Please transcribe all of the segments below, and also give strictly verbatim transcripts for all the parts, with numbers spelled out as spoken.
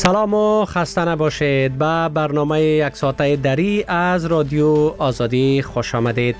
سلام و خسته نباشید. به برنامه یک ساعته دری از رادیو آزادی خوش آمدید.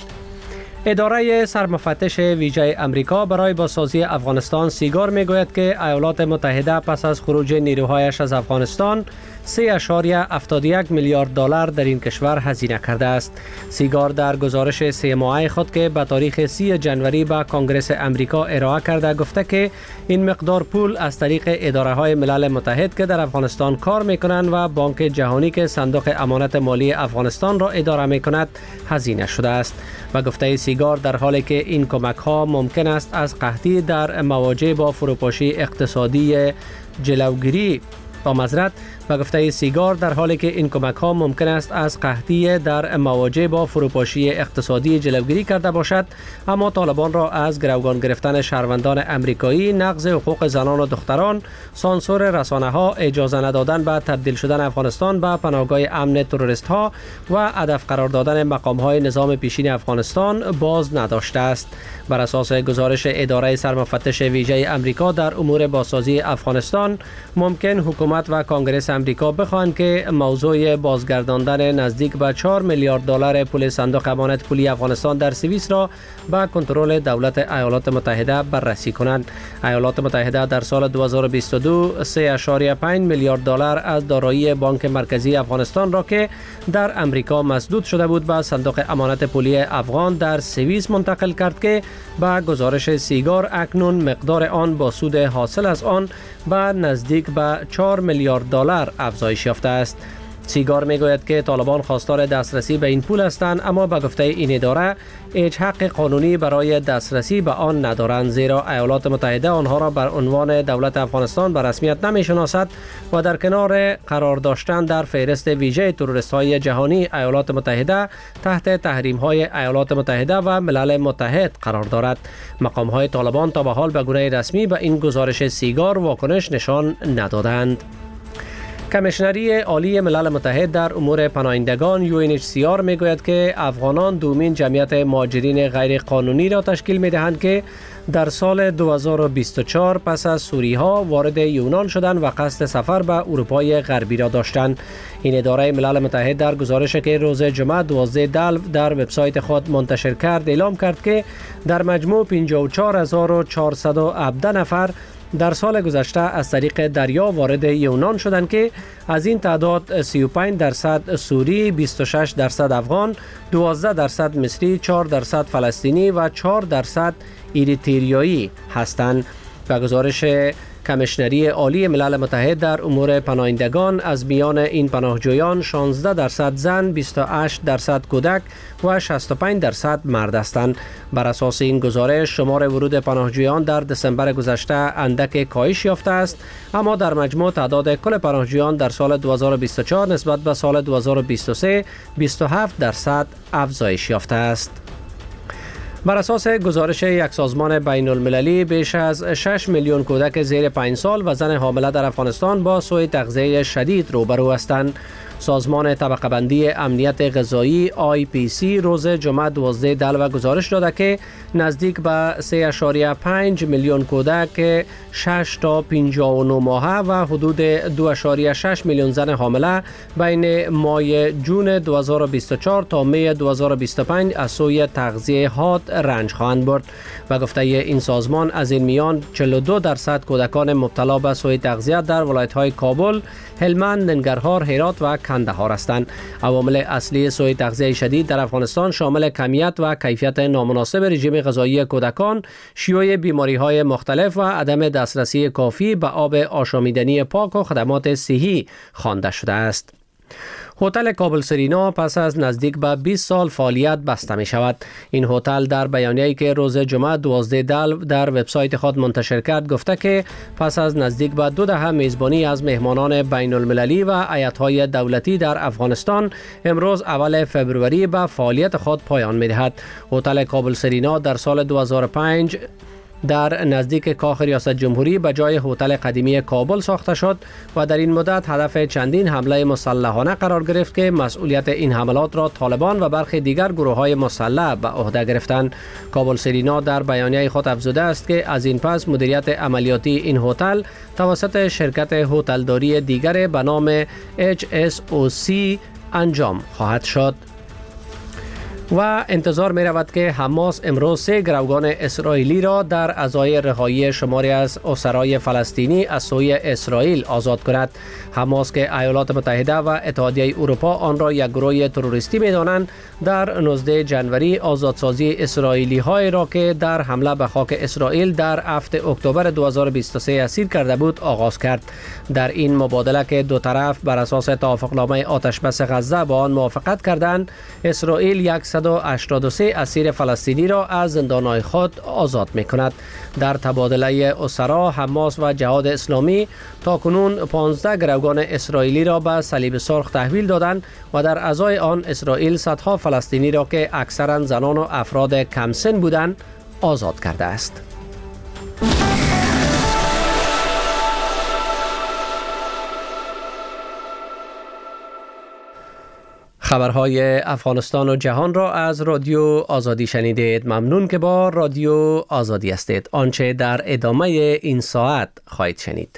اداره سرمفتش ویژه امریکا برای بازسازی افغانستان سیگار میگوید که ایالات متحده پس از خروج نیروهایش از افغانستان سه اشاریه هفتاد و یک میلیارد دلار در این کشور هزینه کرده است. سیگار در گزارش سه ماهه خود که به تاریخ سی جنوری به کنگره امریکا ارائه کرده گفته که این مقدار پول از طریق اداره های ملل متحد که در افغانستان کار میکنند و بانک جهانی که صندوق امانت مالی افغانستان را اداره میکند هزینه شده است. و گفته سیگار در حالی که این کمک ها ممکن است از قحطی در مواجه با فروپاشی اقتصادی جلوگیری با معذرت و گفته سیگار در حالی که این کمک ها ممکن است از قحطی در مواجه با فروپاشی اقتصادی جلوگیری کرده باشد، اما طالبان را از گروگان گرفتن شهروندان امریکایی، نقض حقوق زنان و دختران، سانسور رسانه ها، اجازه ندادن به تبدیل شدن افغانستان به پناهگاه امن تروریست ها و هدف قرار دادن مقام های نظام پیشین افغانستان باز نداشته است. بر اساس گزارش اداره سرمفتش ویژه امریکا در امور بازسازی افغانستان، ممکن حکومت و کنگره امریکا بخواهند که موضوع بازگرداندن نزدیک به چهار میلیارد دلار پول صندوق امانت پولی افغانستان در سوئیس را به کنترل دولت ایالات متحده بررسی کنند. ایالات متحده در سال دو هزار و بیست و دو سه اشاریه پنج میلیارد دلار از دارایی بانک مرکزی افغانستان را که در امریکا مسدود شده بود به صندوق امانت پولی افغان در سوئیس منتقل کرد که با گزارش سیگار اکنون مقدار آن با سود حاصل از آن به نزدیک به چهار میلیارد دلار افزایش یافته است. سیگار میگوید که طالبان خواستار دسترسی به این پول هستند، اما به گفته این اداره هیچ حق قانونی برای دسترسی به آن ندارند، زیرا ایالات متحده آنها را بر عنوان دولت افغانستان به رسمیت نمیشناسد و در کنار قرار داشتن در فهرست ویژه تروریست های جهانی، ایالات متحده تحت تحریم های ایالات متحده و ملل متحد قرار دارد. مقام های طالبان تا به حال به گونه رسمی به این گزارش سیگار واکنش نشان ندادند. کمیشنری عالی ملل متحد در امور پناهندگان یو ان اچ سی آر میگوید که افغانان دومین جمعیت مهاجرین غیر قانونی را تشکیل میدهند که در سال دو هزار و بیست و چهار پس از سوری ها وارد یونان شدند و قصد سفر به اروپای غربی را داشتند. این اداره ملل متحد در گزارشی که روز جمعه دوازده دلو در وبسایت خود منتشر کرد اعلام کرد که در مجموع پنجاه و چهار هزار و چهارصد و هفده نفر در سال گذشته از طریق دریا وارد یونان شدند که از این تعداد سی و پنج درصد سوری، بیست و شش درصد افغان، دوازده درصد مصری، چهار درصد فلسطینی و چهار درصد اریتریایی هستند. و گزارش کمیشنری عالی ملل متحد در امور پناهندگان از میان این پناهجویان شانزده درصد زن، بیست و هشت درصد کودک و شصت و پنج درصد مرد هستند. بر اساس این گزارش شمار ورود پناهجویان در دسامبر گذشته اندک کاهش یافته است، اما در مجموع تعداد کل پناهجویان در سال دو هزار و بیست و چهار نسبت به سال دو هزار و بیست و سه بیست و هفت درصد افزایش یافته است. بر اساس گزارش یک سازمان بین المللی بیش از شش میلیون کودک زیر پنج سال و زن حامله در افغانستان با سوء تغذیه شدید روبرو هستند. سازمان طبقه بندی امنیت غذایی آی پی سی روز جمعه دوازده دلو گزارش داده که نزدیک به سه اشاریه پنج میلیون کودک شش تا پنجاه و نه ماهه و حدود دو اشاریه شش میلیون زن حامله بین ماه جون دو هزار و بیست و چهار تا می دو هزار و بیست و پنج از سوی تغذیه حاد رنج خواهند برد. و گفته این سازمان از این میان چهل و دو درصد کودکان مبتلا به سوء تغذیه در ولایت‌های کابل، هلمند، ننگرهار، هرات و کندهار هستند. عوامل اصلی سوء تغذیه شدید در افغانستان شامل کمیت و کیفیت نامناسب رژیم غذایی کودکان، شیوع بیماری‌های مختلف و عدم دسترسی کافی به آب آشامیدنی پاک و خدمات صحی خوانده شده است. هتل کابل سرینا پس از نزدیک به بیست سال فعالیت بسته می شود. این هتل در بیانیه‌ای که روز جمعه دوازده دلو در وبسایت خود منتشر کرد گفته که پس از نزدیک به دو دهه میزبانی از مهمانان بین المللی و هیئت‌های دولتی در افغانستان، امروز اول فبروری به فعالیت خود پایان می دهد. هتل کابل سرینا در سال دو هزار و پنج در نزدیک کاخ ریاست جمهوری به جای هتل قدیمی کابل ساخته شد و در این مدت هدف چندین حمله مسلحانه قرار گرفت که مسئولیت این حملات را طالبان و برخی دیگر گروه‌های مسلح به عهده گرفتند. کابل سرینا در بیانیه خود افزوده است که از این پس مدیریت عملیاتی این هتل توسط شرکت هتلداری دیگر به نام اچ اس او سی انجام خواهد شد. و انتظار می رود که حماس امروز سه گروگان اسرائیلی را در ازای رهایی شماری از اسرای فلسطینی از سوی اسرائیل آزاد کند. حماس که ایالات متحده و اتحادیه اروپا آن را یک گروه تروریستی می دانند، در نوزدهم ژانویه آزادسازی اسرائیلی های را که در حمله به خاک اسرائیل در هفتم اکتبر دو هزار و بیست و سه اسیر کرده بود آغاز کرد. در این مبادله که دو طرف بر اساس توافقنامه آتش بس غزه با آن موافقت کردند، اسرائیل صد و هشتاد و سه اسیر فلسطینی را از زندانهای خود آزاد می کند. در تبادله اسرا، حماس و جهاد اسلامی تاکنون پانزده گروگان اسرائیلی را به صلیب سرخ تحویل دادند و در ازای آن اسرائیل صدها فلسطینی را که اکثرا زنان و افراد کم سن بودند آزاد کرده است. خبرهای افغانستان و جهان را از رادیو آزادی شنیدید. ممنون که با رادیو آزادی هستید. آنچه در ادامه این ساعت خواهید شنید: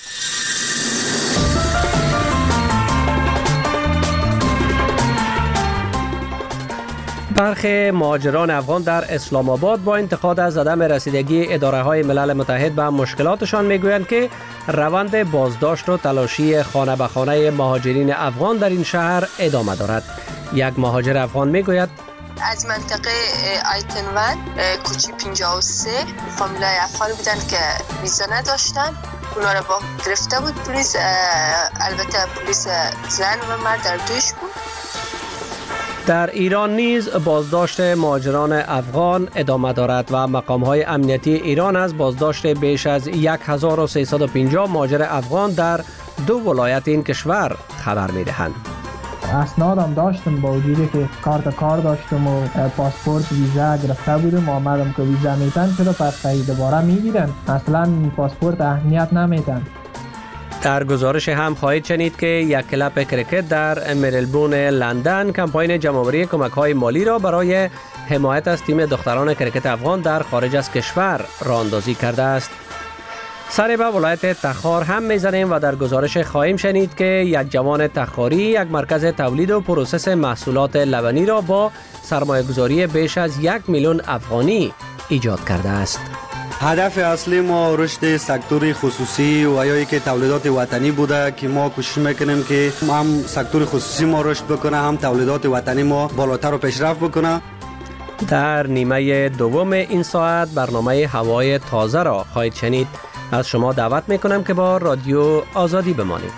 برخی مهاجران افغان در اسلام آباد با انتقاد از عدم رسیدگی اداره های ملل متحد به مشکلاتشان میگویند که روند بازداشت و تلاشی خانه به خانه مهاجرین افغان در این شهر ادامه دارد. یک مهاجر افغان میگوید: از منطقه آیتنوان کوچی پنجاه و سه فامیلای افغان بودن که ویزا نداشتن، اونا را با گرفته بود پلیس. البته پلیس زن و مرد در دوش بود. در ایران نیز بازداشت مهاجران افغان ادامه دارد و مقام‌های امنیتی ایران از بازداشت بیش از هزار و سیصد و پنجاه مهاجر افغان در دو ولایت این کشور خبر می‌دهند. اسنادم داشتم با وجودی که کارت کار داشتم و پاسپورت ویزا گرفته بودم، آمدم که ویزا میتن چرا پس دوباره میگیرن؟ اصلا پاسپورت اهمیت نمیتن. در گزارش هم خواهید شنید که یک کلاب کرکت در مریلبون لندن کمپاین جمع‌آوری کمک‌های مالی را برای حمایت از تیم دختران کرکت افغان در خارج از کشور راه‌اندازی کرده است. سر به ولایت تخار هم میزنیم و در گزارش خواهیم شنید که یک جوان تخاری یک مرکز تولید و پروسس محصولات لبنی را با سرمایه‌گذاری بیش از یک میلیون افغانی ایجاد کرده است. هدف اصلی ما رشد سکتور خصوصی و یا که تولیدات وطنی بوده که ما کوشش میکنیم که هم سکتور خصوصی ما رشد بکنه، هم تولیدات وطنی ما بالاتر و پیشرفت بکنه. در نیمه دوم این ساعت برنامه هوای تازه را خواهید شنید. از شما دعوت میکنم که با رادیو آزادی بمانید.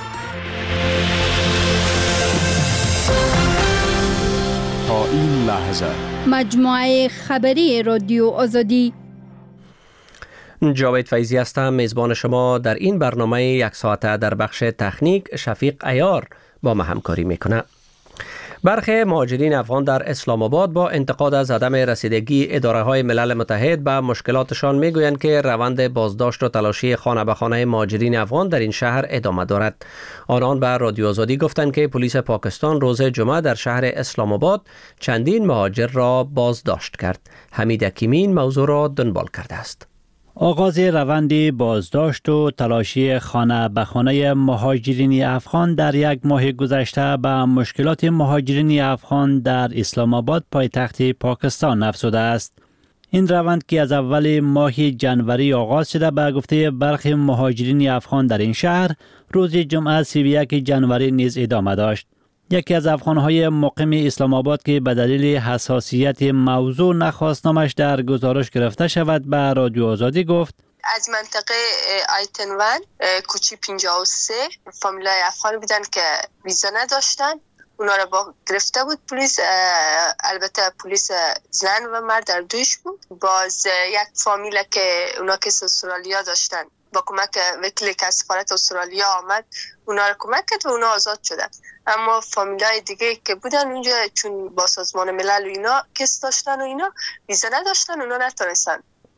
تا این لحظه مجموعه خبری رادیو آزادی. جاوید فیضی هستم، میزبان شما در این برنامه یک ساعته. در بخش تکنیک شفیق عیار با ما همکاری میکنه. برخی مهاجرین افغان در اسلام آباد با انتقاد از عدم رسیدگی اداره های ملل متحد به مشکلاتشان میگویند که روند بازداشت و تلاشی خانه به خانه مهاجرین افغان در این شهر ادامه دارد. آنان به رادیو آزادی گفتند که پلیس پاکستان روز جمعه در شهر اسلام آباد چندین مهاجر را بازداشت کرد. حمید حکیمی موضوع را دنبال کرده است. آغاز روند بازداشت و تلاشی خانه به خانه مهاجرین افغان در یک ماه گذشته به مشکلات مهاجرین افغان در اسلام آباد پایتخت پاکستان افزوده است. این روند که از اول ماه ژانویه آغاز شده به گفته برخی مهاجرین افغان در این شهر، روز جمعه سی و یک ژانویه نیز ادامه داشت. یکی از افغان‌های مقیم اسلام آباد که به دلیل حساسیت موضوع نخواست نامش در گزارش گرفته شود به رادیو آزادی گفت: از منطقه آیتنوان کوچی پنجاه و سه فامیلای افغان بودن که ویزا نداشتن، اونا را با گرفته بود پلیس. البته پلیس زن و مرد در دوش بود. باز یک فامیل که اونا که استرالیا داشتن با کمک وکیلی که از سفارت استرالیا آمد اونا را کمک کرد و اونا آزاد شدن. اما فامیلای دیگه که بودن اونجا چون با سازمان ملل و اینا کس داشتن و اینا ویزا نداشتن، اونا نتونستن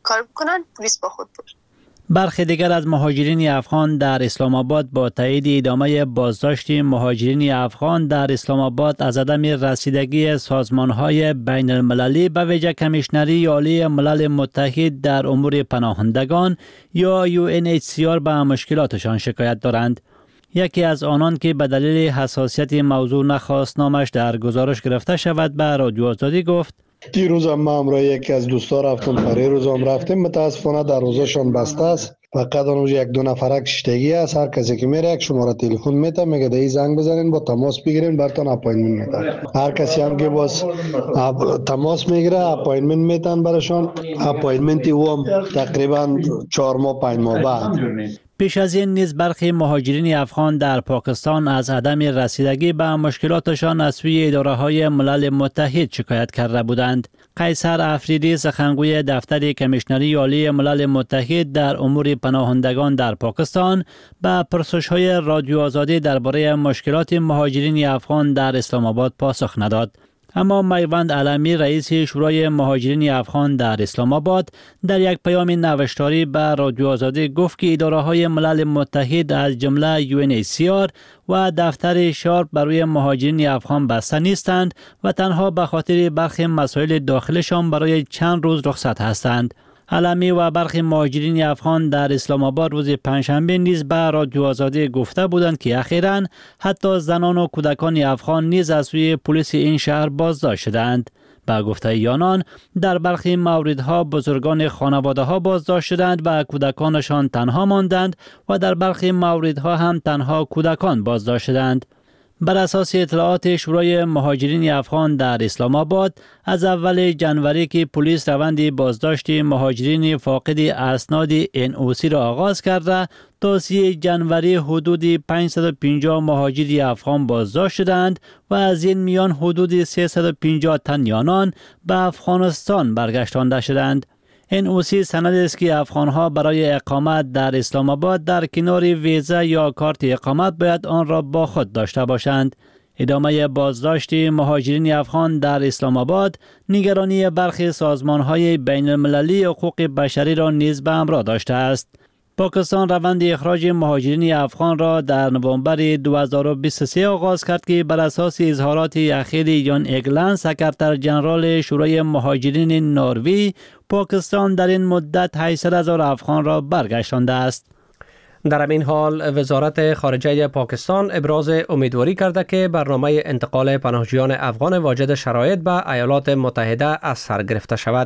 کار بکنن، پلیس با خود برد. برخی دیگر از مهاجرین افغان در اسلام آباد با تایید ادامه بازداشت مهاجرین افغان در اسلام آباد از عدم رسیدگی سازمان‌های بین المللی به ویژه کمیشنری عالی ملل متحد در امور پناهندگان یا یو ان اچ سی آر به مشکلاتشان شکایت دارند. یکی از آنان که به دلیل حساسیت موضوع نخواست نامش در گزارش گرفته شود به رادیو آزادی گفت: دیروز هم ما همراه یکی از دوستا رفتم، پری روز هم رفتیم. متاسفانه در روزشان بسته است. فقط اونجا یک دو نفر کشتگی است. هر کسی که میره یک شماره تلفن میده، میگه دایی زنگ بزنین با تماس بگیرین براتون اپاینتمنت میده. هر کسی هم که باز تماس میگیره اپاینتمنت میدن براشون. اپاینتمنتی او هم تقریبا چهار ماه پنج ماه بعد. پیش از این نیز برخی مهاجرین افغان در پاکستان از عدم رسیدگی به مشکلاتشان از سوی اداره‌های ملل متحد شکایت کرده بودند. قیصر افریدی، سخنگوی دفتر کمیشنری عالی ملل متحد در امور پناهندگان در پاکستان، به پرسش‌های رادیو آزادی درباره مشکلات مهاجرین افغان در اسلام آباد پاسخ نداد. اما میوند علمی، رئیس شورای مهاجرین افغان در اسلام آباد، در یک پیام نوشتاری به رادیو آزادی گفت که اداره‌های ملل متحد از جمله یو ان اچ سی آر و دفتر شارپ برای مهاجرین افغان بسته نیستند و تنها به خاطر برخی مسائل داخلشان برای چند روز رخصت هستند. علمی و برخی مهاجرین افغان در اسلام آباد روز پنجشنبه نیز به رادیو آزادی گفته بودند که اخیراً حتی زنان و کودکان افغان نیز از سوی پلیس این شهر بازداشت شدند. به گفته آنان در برخی موردها بزرگان خانواده ها بازداشت شدند و کودکانشان تنها ماندند و در برخی موردها هم تنها کودکان بازداشت شدند. بر اساس اطلاعات شورای مهاجرین افغان در اسلام آباد، از اول جنوری که پلیس روند بازداشت مهاجرین فاقد اسناد ان او سی را آغاز کرده، تا سی جنوری حدود پانصد و پنجاه مهاجر افغان بازداشت شدند و از این میان حدود سیصد و پنجاه تن آنان به افغانستان برگشتانده شدند. ان او سی سند است که افغانها برای اقامت در اسلام آباد در کنار ویزا یا کارت اقامت باید آن را با خود داشته باشند. ادامه بازداشت مهاجرین افغان در اسلام آباد نگرانی برخی سازمان‌های بین المللی حقوق بشری را نیز به همراه داشته است. پاکستان روند اخراج مهاجرین افغان را در نوامبر دو هزار و بیست و سه آغاز کرد که بر اساس اظهارات اخیر یان اگلند، سکرتر جنرال شورای مهاجرین نروژ، پاکستان در این مدت هشتصد هزار افغان را برگشتانده است. در همین حال وزارت خارجه پاکستان ابراز امیدواری کرده که برنامه انتقال پناهجویان افغان واجد شرایط به ایالات متحده از سر گرفته شود.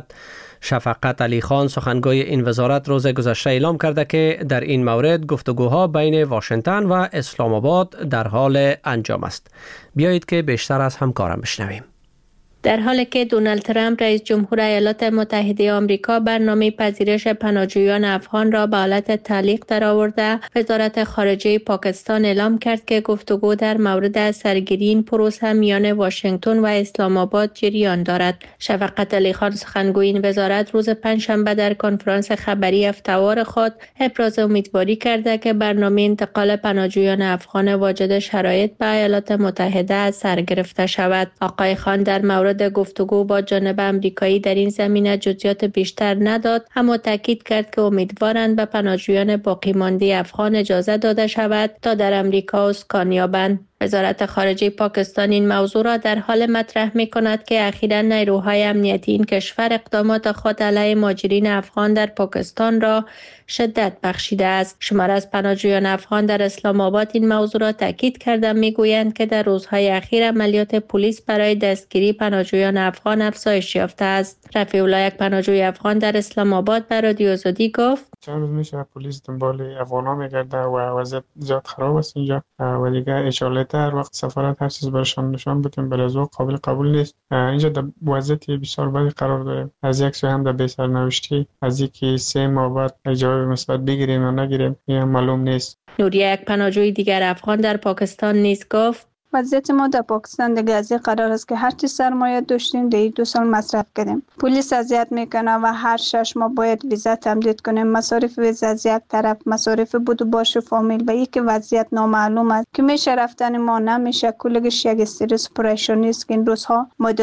شفقت علی خان، سخنگوی این وزارت، روز گذشته اعلام کرده که در این مورد گفتگوها بین واشنگتن و اسلام آباد در حال انجام است. بیایید که بیشتر از همکارم بشنویم. در حالی که دونالد ترامپ رئیس جمهور ایالات متحده آمریکا برنامه پذیرش پناهجویان افغان را به حالت تعلیق درآورده، وزارت خارجه پاکستان اعلام کرد که گفتگو در مورد سرگیری این پروسه میان واشنگتن و اسلام آباد جریان دارد. شفقت علی خان، سخنگوی این وزارت، روز پنجشنبه در کنفرانس خبری هفته‌وار خود ابراز امیدواری کرده که برنامه انتقال پناهجویان افغان واجد شرایط به ایالات متحده از سر گرفته شود. آقای خان در مورد گفتگو با جانب امریکایی در این زمینه جزئیات بیشتر نداد، اما تاکید کرد که امیدوارند به پناهجویان باقی مانده افغان اجازه داده شود تا در امریکا اسکان یابند. وزارت خارجه پاکستان این موضوع را در حال مطرح می کند که اخیراً نیروهای امنیتی این کشور اقدامات خود علیه مهاجرین افغان در پاکستان را شدت بخشیده است. شمار از پناهجویان افغان در اسلام آباد این موضوع را تاکید کرده میگویند که در روزهای اخیر عملیات پلیس برای دستگیری پناهجویان افغان افزایش یافته است. رفیع الله، یک پناهجوی افغان در اسلام آباد، به رادیو آزادی گفت: چند روز میشه پلیس دنبال افغانا میگرده و وضعیت زیاد خراب است اینجا و دیگه اشاره هر وقت سفارت هر چیز برشان نشان بدیم بلزو قابل قبول نیست. اینجا در وضعیت بسیار بدی قرار داریم. از یک سو هم در بی سرنوشتی، از اینکه سه ماه بعد جواب مثبت بگیریم یا نگیریم این معلوم نیست. نوریه، یک پناهجوی دیگر افغان در پاکستان، نیز گفت: وضعیت ما در پاکستان دیگه از این قرار است که هر چی سرمایه داشتیم در دو سال مصرف کردیم. پلیس اذیت میکنه و هر شش ماه باید ویزا تمدید کنیم. مصارف ویزا از یک طرف، مصارف بود و باش و فامیل و یک وضعیت نامعلوم است که میشه رفتن ما نمیشه. کلگش یک استرس پریشانی است که این روزها ما داریم.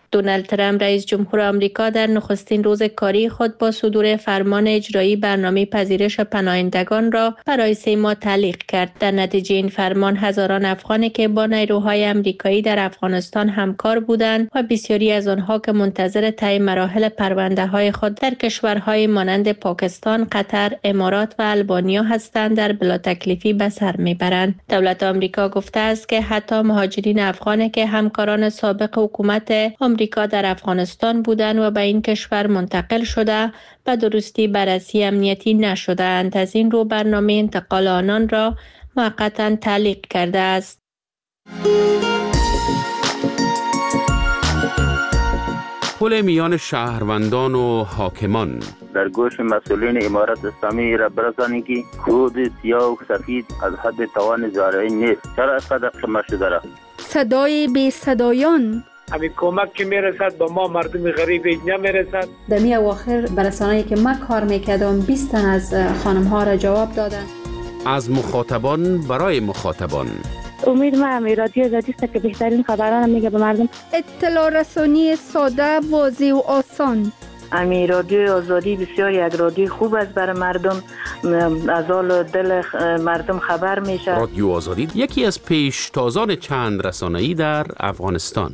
دونالد ترامپ رئیس جمهور آمریکا در نخستین روز کاری خود با صدور فرمان اجرایی برنامه پذیرش پناهندگان را برای سه ماه تعلیق کرد. در نتیجه این فرمان هزاران افغانی که با نیروهای آمریکایی در افغانستان همکار بودند و بسیاری از آنها که منتظر طی مراحل پرونده‌های خود در کشورهای مانند پاکستان، قطر، امارات و البانیا هستند در بلا تکلیفی به سر میبرند. دولت آمریکا گفته است که حتی مهاجرین افغانی که همکاران سابق حکومت آمریکا در افغانستان بودند و به این کشور منتقل شده به درستی بررسی امنیتی نشده‌اند. از این رو برنامه انتقال آنان را موقتا تعلیق کرده است. پل میان شهروندان و حاکمان در گوش مسئولین امارت اسلامی را برسانید که کود سیاه و سفید از حد توان زارعی نیست. چرا اینقدر قمه شده را؟ صدای بی صدایان، همین کمک که میرسد به ما مردم غریب نمیرسد. در می اواخر برسانه‌ای که ما کار میکردم بیست تن از خانم ها را جواب دادن. از مخاطبان برای مخاطبان. امید ما همی رادیو آزادی است که بهترین خبران میگه به مردم. اطلاع رسانی ساده، واضح و آسان. امی رادیو آزادی بسیار یک رادیو خوب است برای مردم، از حال دل مردم خبر میشه. رادیو آزادی یکی از پیشتازان چند رسانه‌ای در افغانستان.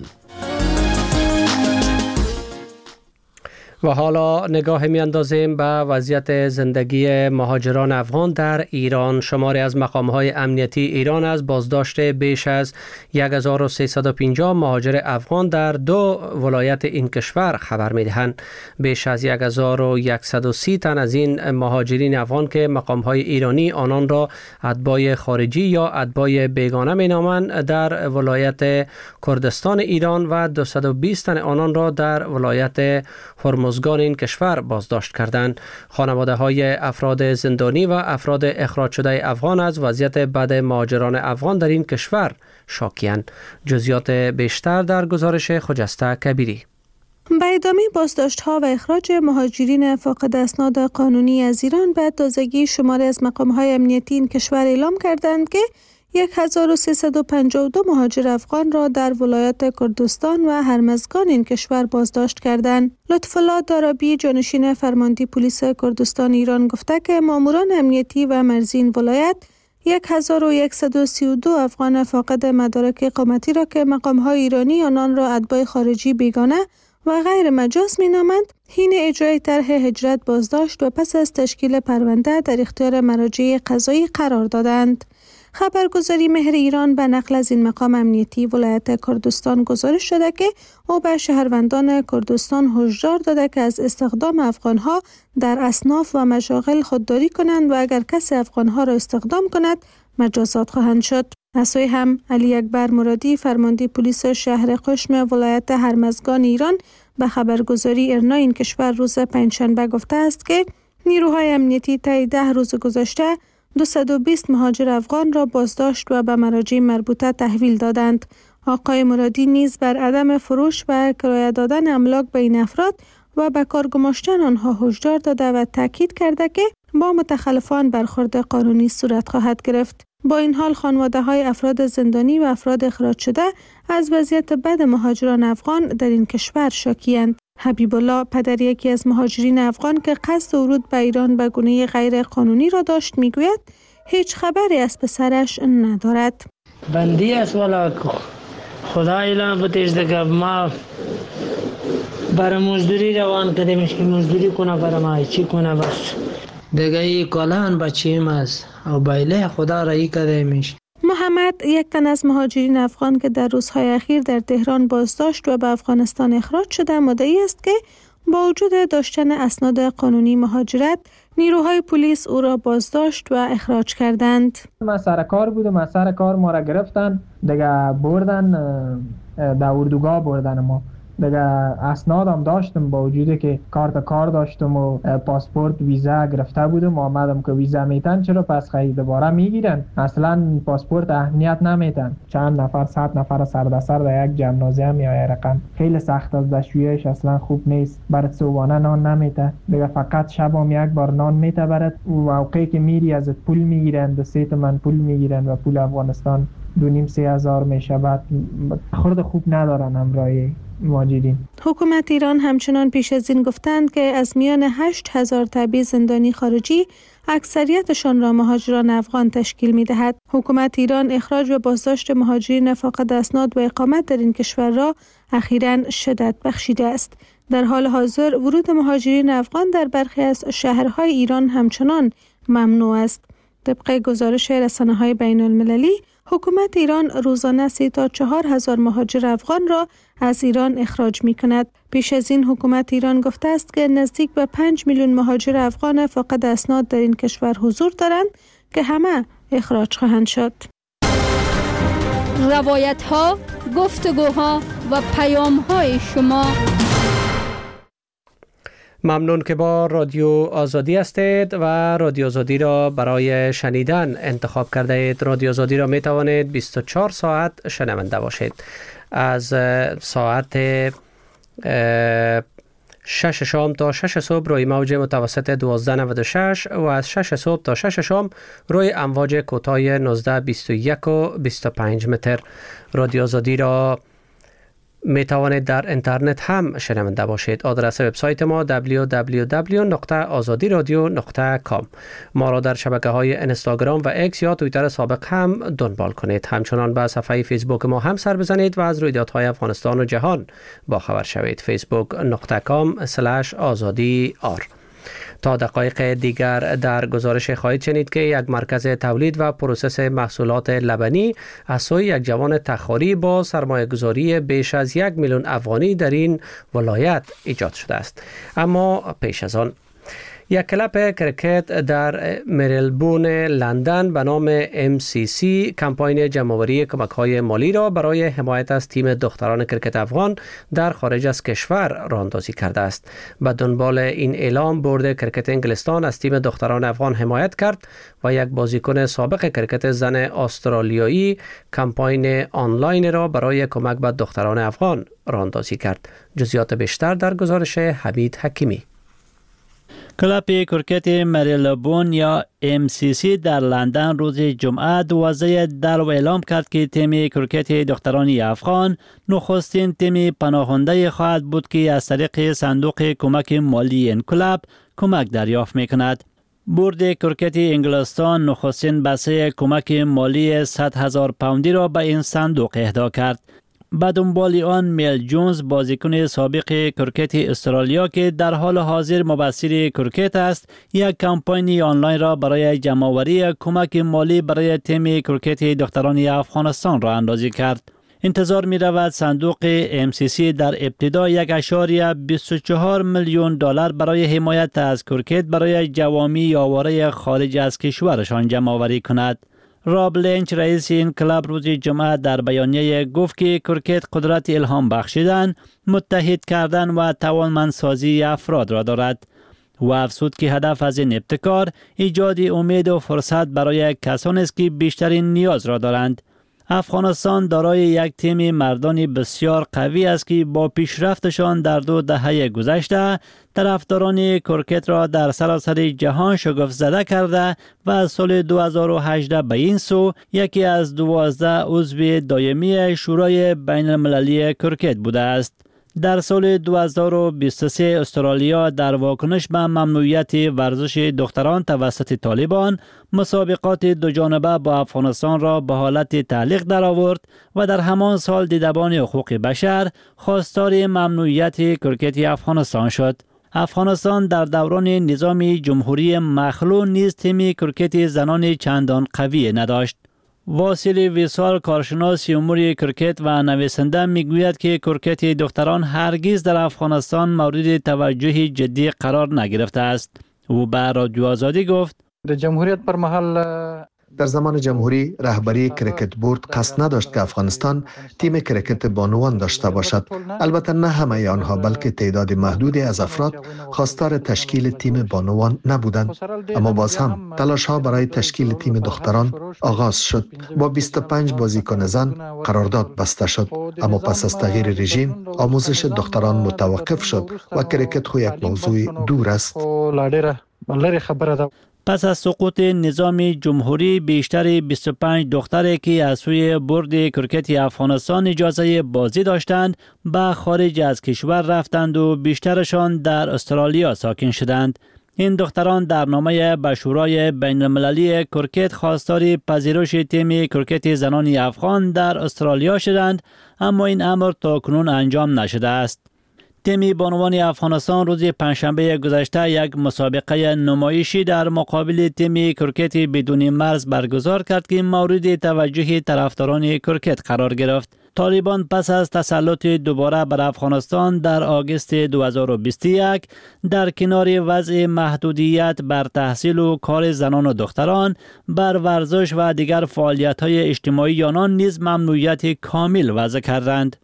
و حالا نگاه می اندازیم به وضعیت زندگی مهاجران افغان در ایران. شماری از مقام‌های امنیتی ایران از بازداشت بیش از هزار و سیصد و پنجاه مهاجر افغان در دو ولایت این کشور خبر می‌دهند. بیش از هزار و صد و سی تن از این مهاجرین افغان که مقام‌های ایرانی آنان را اتباع خارجی یا اتباع بیگانه می‌نامند در ولایت کردستان ایران و دویست و بیست تن آنان را در ولایت هرمزگان این کشور بازداشت کردند. خانواده های افراد زندانی و افراد اخراج شده افغان از وضعیت بد مهاجران افغان در این کشور شاکی‌اند. جزئیات بیشتر در گزارش خجسته کبیری. به ادامه بازداشت‌ها و اخراج مهاجرین فاقد اسناد قانونی از ایران به تازگی شماری از مقام‌های امنیتی این کشور اعلام کردند که هزار و سیصد و پنجاه و دو مهاجر افغان را در ولایت کردستان و هرمزگان این کشور بازداشت کردند. لطف‌الله دارابی، جانشین فرماندهی پلیس کردستان ایران گفته که ماموران امنیتی و مرزی این ولایت هزار و صد و سی و دو افغان فاقد مدارک اقامتی را که مقام‌های ایرانی آنان را اتباع خارجی بیگانه و غیر مجاز می‌نامند، حین اجرای طرح هجرت بازداشت و پس از تشکیل پرونده در اختیار مراجع قضایی قرار دادند. خبرگزاری مهر ایران به نقل از این مقام امنیتی ولایت کردستان گزارش شده که او به شهروندان کردستان هشدار داده که از استخدام افغانها در اصناف و مشاغل خودداری کنند و اگر کسی افغانها را استخدام کند مجازات خواهند شد. از سوی هم علی اکبر مرادی، فرمانده پلیس شهر قشم ولایت هرمزگان ایران، به خبرگزاری ارنا این کشور روز پنجشنبه گفته است که نیروهای امنیتی طی ده روز گذشته دویست و بیست مهاجر افغان را بازداشت و به مراجع مربوطه تحویل دادند. آقای مرادی نیز بر عدم فروش و کرایه دادن املاک به این افراد و به کار گماشتن آنها هشدار داده و تاکید کرده که با متخلفان برخورد قانونی صورت خواهد گرفت. با این حال خانواده های افراد زندانی و افراد اخراج شده از وضعیت بد مهاجران افغان در این کشور شاکی‌اند. حبیب الله، پدر یکی از مهاجرین افغان که قصد ورود به ایران به گونه غیر قانونی را داشت، میگوید هیچ خبری از پسرش ندارد. بندی است والا خدا اعلام بتیزده که ما برای مزدوری روان کردیمش که مزدوری کنه برای ما چی کنه بس دیگه ای کلان بچیم است او بایله خدا رایی کردیمش. محمد، یک تن از مهاجرین افغان که در روزهای اخیر در تهران بازداشت و به افغانستان اخراج شده، مدعی است که با وجود داشتن اسناد قانونی مهاجرت، نیروهای پلیس او را بازداشت و اخراج کردند. ما سر کار بودم، از سر کار ما را گرفتن، دیگه بردن در اردوگاه بردن ما. دیگه اسنادم داشتم با وجودی که کارت کار داشتم و پاسپورت ویزا گرفته بودم. آمدم که ویزا میتن چرا پس خیلی دوباره میگیرن؟ اصلا پاسپورت اهمیت نمیتن. چند نفر صد نفر سر در سر در یک جمنازه میای رقم خیلی سخت از دشویش اصلا خوب نیست. برات صبحانه نان نمیته، دیگه فقط شبم یک بار نان میته برات. موقعی که میری ازت پول میگیرن، دو سه تومن پول میگیرن و پول افغانستان دو نیم سه هزار میشه. بعد خورد خوب ندارن همراهی. مهاجرین. حکومت ایران همچنان پیش از این گفتند که از میان هشت هزار تبعیض زندانی خارجی اکثریتشان را مهاجران افغان تشکیل می دهد. حکومت ایران اخراج و بازداشت مهاجرین فاقد اسناد و اقامت در این کشور را اخیراً شدت بخشیده است. در حال حاضر ورود مهاجرین افغان در برخی از شهرهای ایران همچنان ممنوع است. طبق گزارش رسانه‌های بین المللی، حکومت ایران روزانه سه تا چهار هزار مهاجر افغان را از ایران اخراج می کند. پیش از این حکومت ایران گفته است که نزدیک به پنج میلیون مهاجر افغان فاقد اسناد در این کشور حضور دارند که همه اخراج خواهند شد. روایت ها، گفتگوها و پیام های شما. ممنون که با رادیو آزادی هستید و رادیو آزادی را برای شنیدن انتخاب کرده اید. رادیو آزادی را می توانید بیست و چهار ساعت شنونده باشید. از ساعت شش شام تا شش صبح روی موج متوسط دوازده نود و شش و از شش صبح تا شش شام روی امواج کوتاه نوزده بیست و یک و بیست و پنج متر. رادیو آزادی را می توانید در اینترنت هم شنونده باشید. آدرس وبسایت ما دبلیو دبلیو دبلیو نقطه آزادی رادیو نقطه کام. ما را در شبکه های اینستاگرام و اکس یا توییتر سابق هم دنبال کنید. همچنان به صفحه فیسبوک ما هم سر بزنید و از رویدادهای افغانستان و جهان با خبر شوید. فیسبوک نقطه کام اسلش آزادی آر. تا دقایق دیگر در گزارش خواهید شنید که یک مرکز تولید و پروسس محصولات لبنی از سوی یک جوان تخاری با سرمایه گذاری بیش از یک میلیون افغانی در این ولایت ایجاد شده است. اما پیش از آن یک کلب کرکت در مریلبون لندن به نام ام سی سی کمپاین جمع‌آوری کمک‌های مالی را برای حمایت از تیم دختران کرکت افغان در خارج از کشور راهاندازی کرده است. به دنبال این اعلام بورد کرکت انگلستان از تیم دختران افغان حمایت کرد و یک بازیکن سابق کرکت زن استرالیایی کمپاین آنلاین را برای کمک به دختران افغان راهاندازی کرد. جزئیات بیشتر در گزارش حمید حکیمی. کلاب کرکت مریلبون یا ام سی سی در لندن روز جمعه دوازده در و اعلام کرد که تیم کرکت دخترانی افغان نخستین تیم پناهنده خواهد بود که از طریق صندوق کمک مالی این کلاب کمک دریافت می کند. بورد کرکت انگلستان نخستین بسته کمک مالی صد هزار پوندی را به این صندوق اهدا کرد. به دنبال آن میل جونز بازیکن سابق کرکت استرالیا که در حال حاضر مبصر کرکت است یک کمپاین آنلاین را برای جمع‌آوری کمک مالی برای تیم کرکت دختران افغانستان را اندازی کرد. انتظار می رود صندوق ام سی سی در ابتدا یک اشاریه بیست و چهار میلیون دلار برای حمایت از کرکت برای جوامی آواره خارج از کشورشان جمع‌آوری کند. راب لینچ رئیس این کلاب روز جمعه در بیانیه گفت که کرکت قدرت الهام بخشیدن، متحد کردن و توانمندسازی افراد را دارد و افزود که هدف از این ابتکار ایجاد امید و فرصت برای کسانی است که بیشترین نیاز را دارند. افغانستان دارای یک تیم مردانی بسیار قوی است که با پیشرفتشان در دو دهه گذشته طرفداران کرکت را در سراسر جهان شگفت زده کرده و از سال دو هزار و هجده به این سو یکی از دوازده عضو دائمی شورای بین المللی کرکت بوده است. در سال دو هزار و بیست و سه استرالیا در واکنش به ممنوعیت ورزش دختران توسط طالبان مسابقات دو جانبه با افغانستان را به حالت تعلیق درآورد و در همان سال دیدبان حقوق بشر خواستار ممنوعیت کرکت افغانستان شد. افغانستان در دوران نظام جمهوری مخلوع نیز تیم کرکت زنان چندان قوی نداشت. واصل ویسال کارشناس امور کرکت و نویسنده میگوید که کرکت دختران هرگز در افغانستان مورد توجه جدی قرار نگرفته است. او به رادیو آزادی گفت: در جمهوریت پر محل در زمان جمهوری رهبری کرکت بورد قصد نداشت که افغانستان تیم کرکت بانوان داشته باشد. البته نه همه آنها بلکه تعداد محدودی از افراد خواستار تشکیل تیم بانوان نبودند. اما باز هم تلاش ها برای تشکیل تیم دختران آغاز شد. با بیست و پنج بازیکن زن قرارداد بسته شد. اما پس از تغییر رژیم آموزش دختران متوقف شد و کرکت خو یک موضوع دور است. پس از سقوط نظام جمهوری بیشتر بیست و پنج دختری که از سوی بورد کرکت افغانستان اجازه بازی داشتند به خارج از کشور رفتند و بیشترشان در استرالیا ساکن شدند. این دختران در نامه به شورای بین المللی کرکت خواستار پذیرش تیم کرکت زنان افغان در استرالیا شدند، اما این امر تا کنون انجام نشده است. تیم بانوان افغانستان روز پنجشنبه گذشته یک مسابقه نمایشی در مقابل تیم کرکت بدون مرز برگزار کرد که مورد توجه طرفداران کرکت قرار گرفت. طالبان پس از تسلط دوباره بر افغانستان در آگوست دو هزار و بیست و یک در کنار وضع محدودیت بر تحصیل و کار زنان و دختران، بر ورزش و دیگر فعالیت‌های اجتماعی آنان نیز ممنوعیت کامل وضع کردند.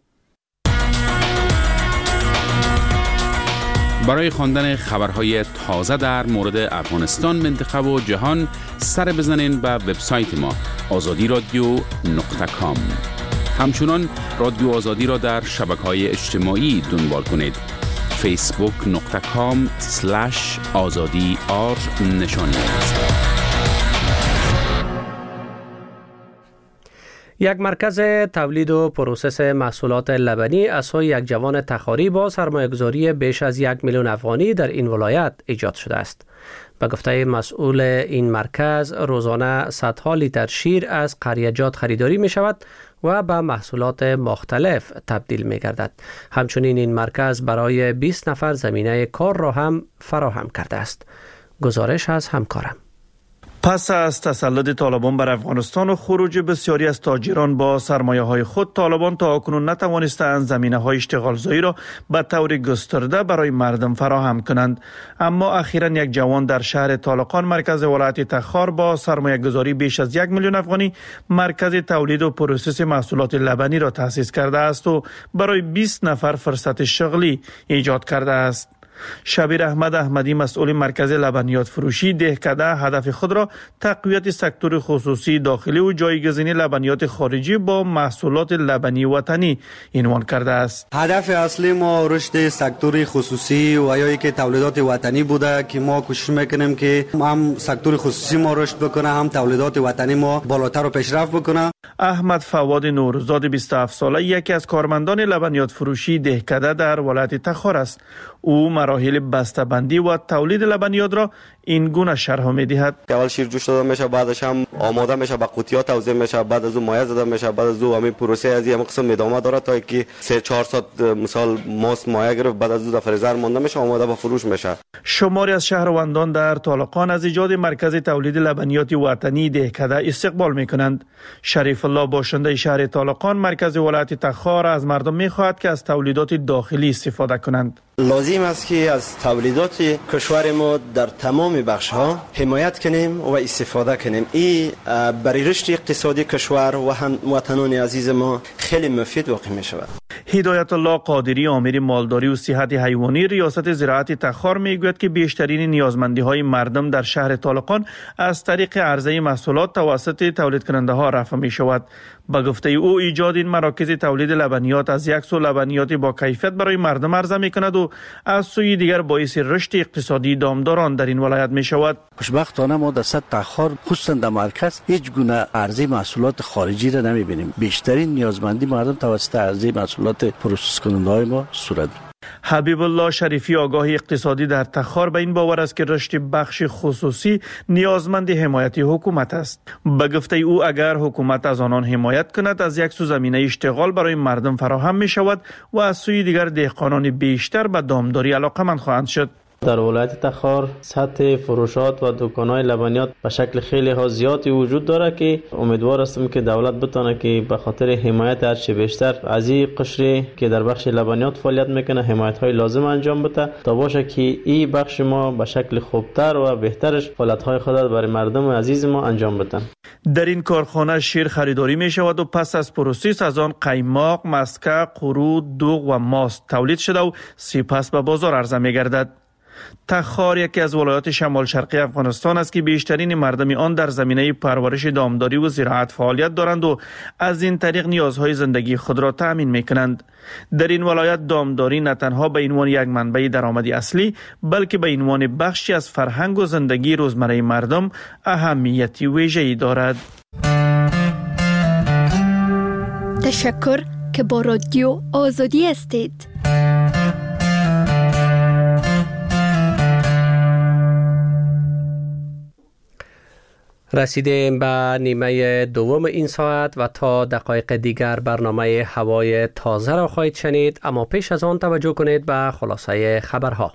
برای خواندن خبرهای تازه در مورد افغانستان، منطقه و جهان سر بزنین به وبسایت ما آزادی رادیو نقطه کام. همچنان رادیو آزادی را در شبکه‌های اجتماعی دنبال کنید. فیسبوک نقطه کام سلش آزادی آر نشانی است. یک مرکز تولید و پروسس محصولات لبنی از سوی یک جوان تخاری با سرمایه‌گذاری بیش از یک میلیون افغانی در این ولایت ایجاد شده است. به گفته مسئول این مرکز، روزانه صدها لیتر شیر از قریجات خریداری می شود و به محصولات مختلف تبدیل می گردد. همچنین این مرکز برای بیست نفر زمینه کار را هم فراهم کرده است. گزارش از همکارم. پس از تسلط طالبان بر افغانستان و خروج بسیاری از تاجران با سرمایه های خود، طالبان تا اکنون نتوانستند زمینه های اشتغالزایی را به طور گسترده برای مردم فراهم کنند. اما اخیراً یک جوان در شهر طالقان مرکز ولایت تخار با سرمایه گذاری بیش از یک میلیون افغانی مرکز تولید و پروسس محصولات لبنی را تأسیس کرده است و برای بیست نفر فرصت شغلی ایجاد کرده است. شبیر احمد احمدی، مسئول مرکز لبنیات فروشی دهکده، هدف خود را تقویت سکتور خصوصی داخلی و جایگزینی لبنیات خارجی با محصولات لبنی وطنی عنوان کرده است. هدف اصلی ما رشد سکتور خصوصی و یا که تولیدات وطنی بوده که ما کوشش میکنیم که هم سکتور خصوصی ما رشد بکنه، هم تولیدات وطنی ما بالاتر و پیشرفت بکنه. احمد فواد نورزاد، بیست و هفت ساله، یکی از کارمندان لبنیات فروشی دهکده در ولایت تخار است. او مراحل بسته‌بندی و تولید لبنیات را این گونه شرح می‌دهد. اول شیر جوش داده میشه، بعدش هم آماده میشه، به قوطی‌ها توزیع میشه، بعد از اون مایع زده میشه، بعد از اون همین پروسه از این قسم ادامه داره تا اینکه سه چهار ساعت مثال ماست مایع گرفت، بعد از اون در فریزر مونده میشه، آماده به فروش میشه. شماری از شهروندان در طالقان از ایجاد مرکز تولید لبنیات وطنی دهکده استقبال میکنند. شریف الله، باشنده شهر طالقان مرکز ولایت تخار، از مردم میخواهد که از تولیدات داخلی استفاده کنند. لازم است که از تولیدات کشور ما در تمام بخش ها حمایت کنیم و استفاده کنیم. این برای رشد اقتصادی کشور و هم وطنان عزیز ما خیلی مفید واقع می شود. هدایت الله قادری، آمر مالداری و صحت حیوانی ریاست زراعت تخار، میگوید که بیشترین نیازمندی های مردم در شهر طالقان از طریق عرضه محصولات توسط تولید کننده ها رفع می شود. با گفته او، ایجاد این مراکز تولید لبنیات از یک سو لبنیات با کیفیت برای مردم عرضه می کند و از سوی دیگر باعث رشد اقتصادی دامداران در این ولایت می شود. خوشبختانه ما در سطح تخار خصوصا در مرکز هیچ گونه عرضه محصولات خارجی را نمی بینیم. بیشترین نیازمندی مردم توسط عرضه محصولات پروسس کننده های ما صورت گرفت. حبیب الله شریفی، آگاه اقتصادی در تخار، به این باور است که رشد بخش خصوصی نیازمند حمایت حکومت است. به گفته او، اگر حکومت از آنان حمایت کند، از یک سو زمینه اشتغال برای مردم فراهم می شود و از سوی دیگر دهقانان بیشتر به دامداری علاقمند خواهند شد. در ولایت تخار سطح فروشات و دکان‌های لبنیات به شکل خیلی ها زیادی وجود داره که امیدوار هستم که دولت بتونه که به خاطر حمایت هرچه بیشتر از این قشری که در بخش لبنیات فعالیت میکنه حمایت‌های لازم انجام بده تا باشه که این بخش ما به شکل خوبتر و بهترش فعالیت‌های خود برای مردم عزیز ما انجام بدن. در این کارخانه شیر خریداری می شود و پس از پروسس از آن قیماق، مسکه، قرو، دوغ و ماست تولید شده و سپس به بازار عرضه می گردد. تخار یکی از ولایات شمال شرقی افغانستان است که بیشترین مردم آن در زمینه پرورش دامداری و زراعت فعالیت دارند و از این طریق نیازهای زندگی خود را تأمین می‌کنند. در این ولایت دامداری نه تنها به عنوان یک منبع درآمدی اصلی بلکه به عنوان بخشی از فرهنگ و زندگی روزمره مردم اهمیتی ویژه‌ای دارد. تشکر که با رادیو آزادی هستید. رسیدیم به نیمه دوم این ساعت و تا دقایق دیگر برنامه هوای تازه را خواهید شنید، اما پیش از آن توجه کنید به خلاصه خبرها.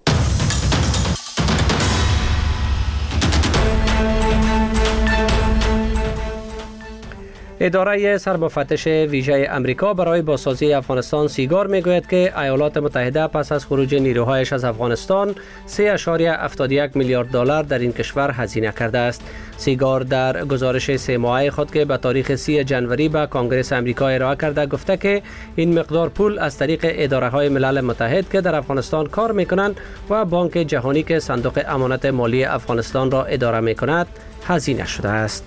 اداره سرمفتش ویژه امریکا برای بازسازی افغانستان سیگار میگوید که ایالات متحده پس از خروج نیروهایش از افغانستان سه اشاریه هفتاد و یک میلیارد دلار در این کشور هزینه کرده است. سیگار در گزارش سه ماهه خود که به تاریخ سی جنوری به کانگرس امریکا ارائه کرده گفته که این مقدار پول از طریق اداره های ملل متحد که در افغانستان کار میکنند و بانک جهانی که صندوق امانت مالی افغانستان را اداره میکند هزینه شده است.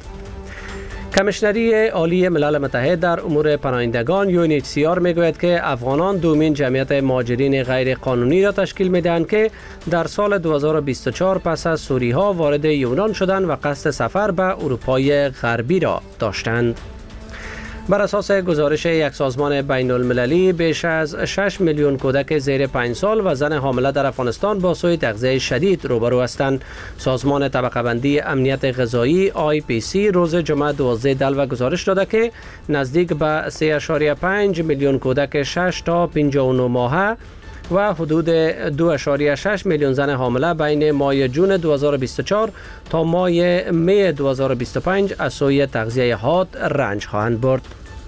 کمیشنری عالی ملل متحد در امور پناهندگان یو ان اچ سی آر میگوید که افغانان دومین جمعیت مهاجرین غیر قانونی را تشکیل میدهند که در سال دو هزار و بیست و چهار پس از سوری ها وارد یونان شدند و قصد سفر به اروپای غربی را داشتند. بر اساس گزارش یک سازمان بین المللی بیش از شش میلیون کودک زیر پنج سال و زن حامله در افغانستان با سوء تغذیه شدید روبرو هستند. سازمان طبقه بندی امنیت غذایی آی پی سی روز جمعه دوازده دلو گزارش داده که نزدیک به سه و پنج میلیون کودک شش تا پنجاه و نه ماهه و حدود دو و شش میلیون زن حامله بین ماه جون دو هزار و بیست و چهار تا ماه می دو هزار و بیست و پنج از سوی تغذیه حاد رنج خواهند برد.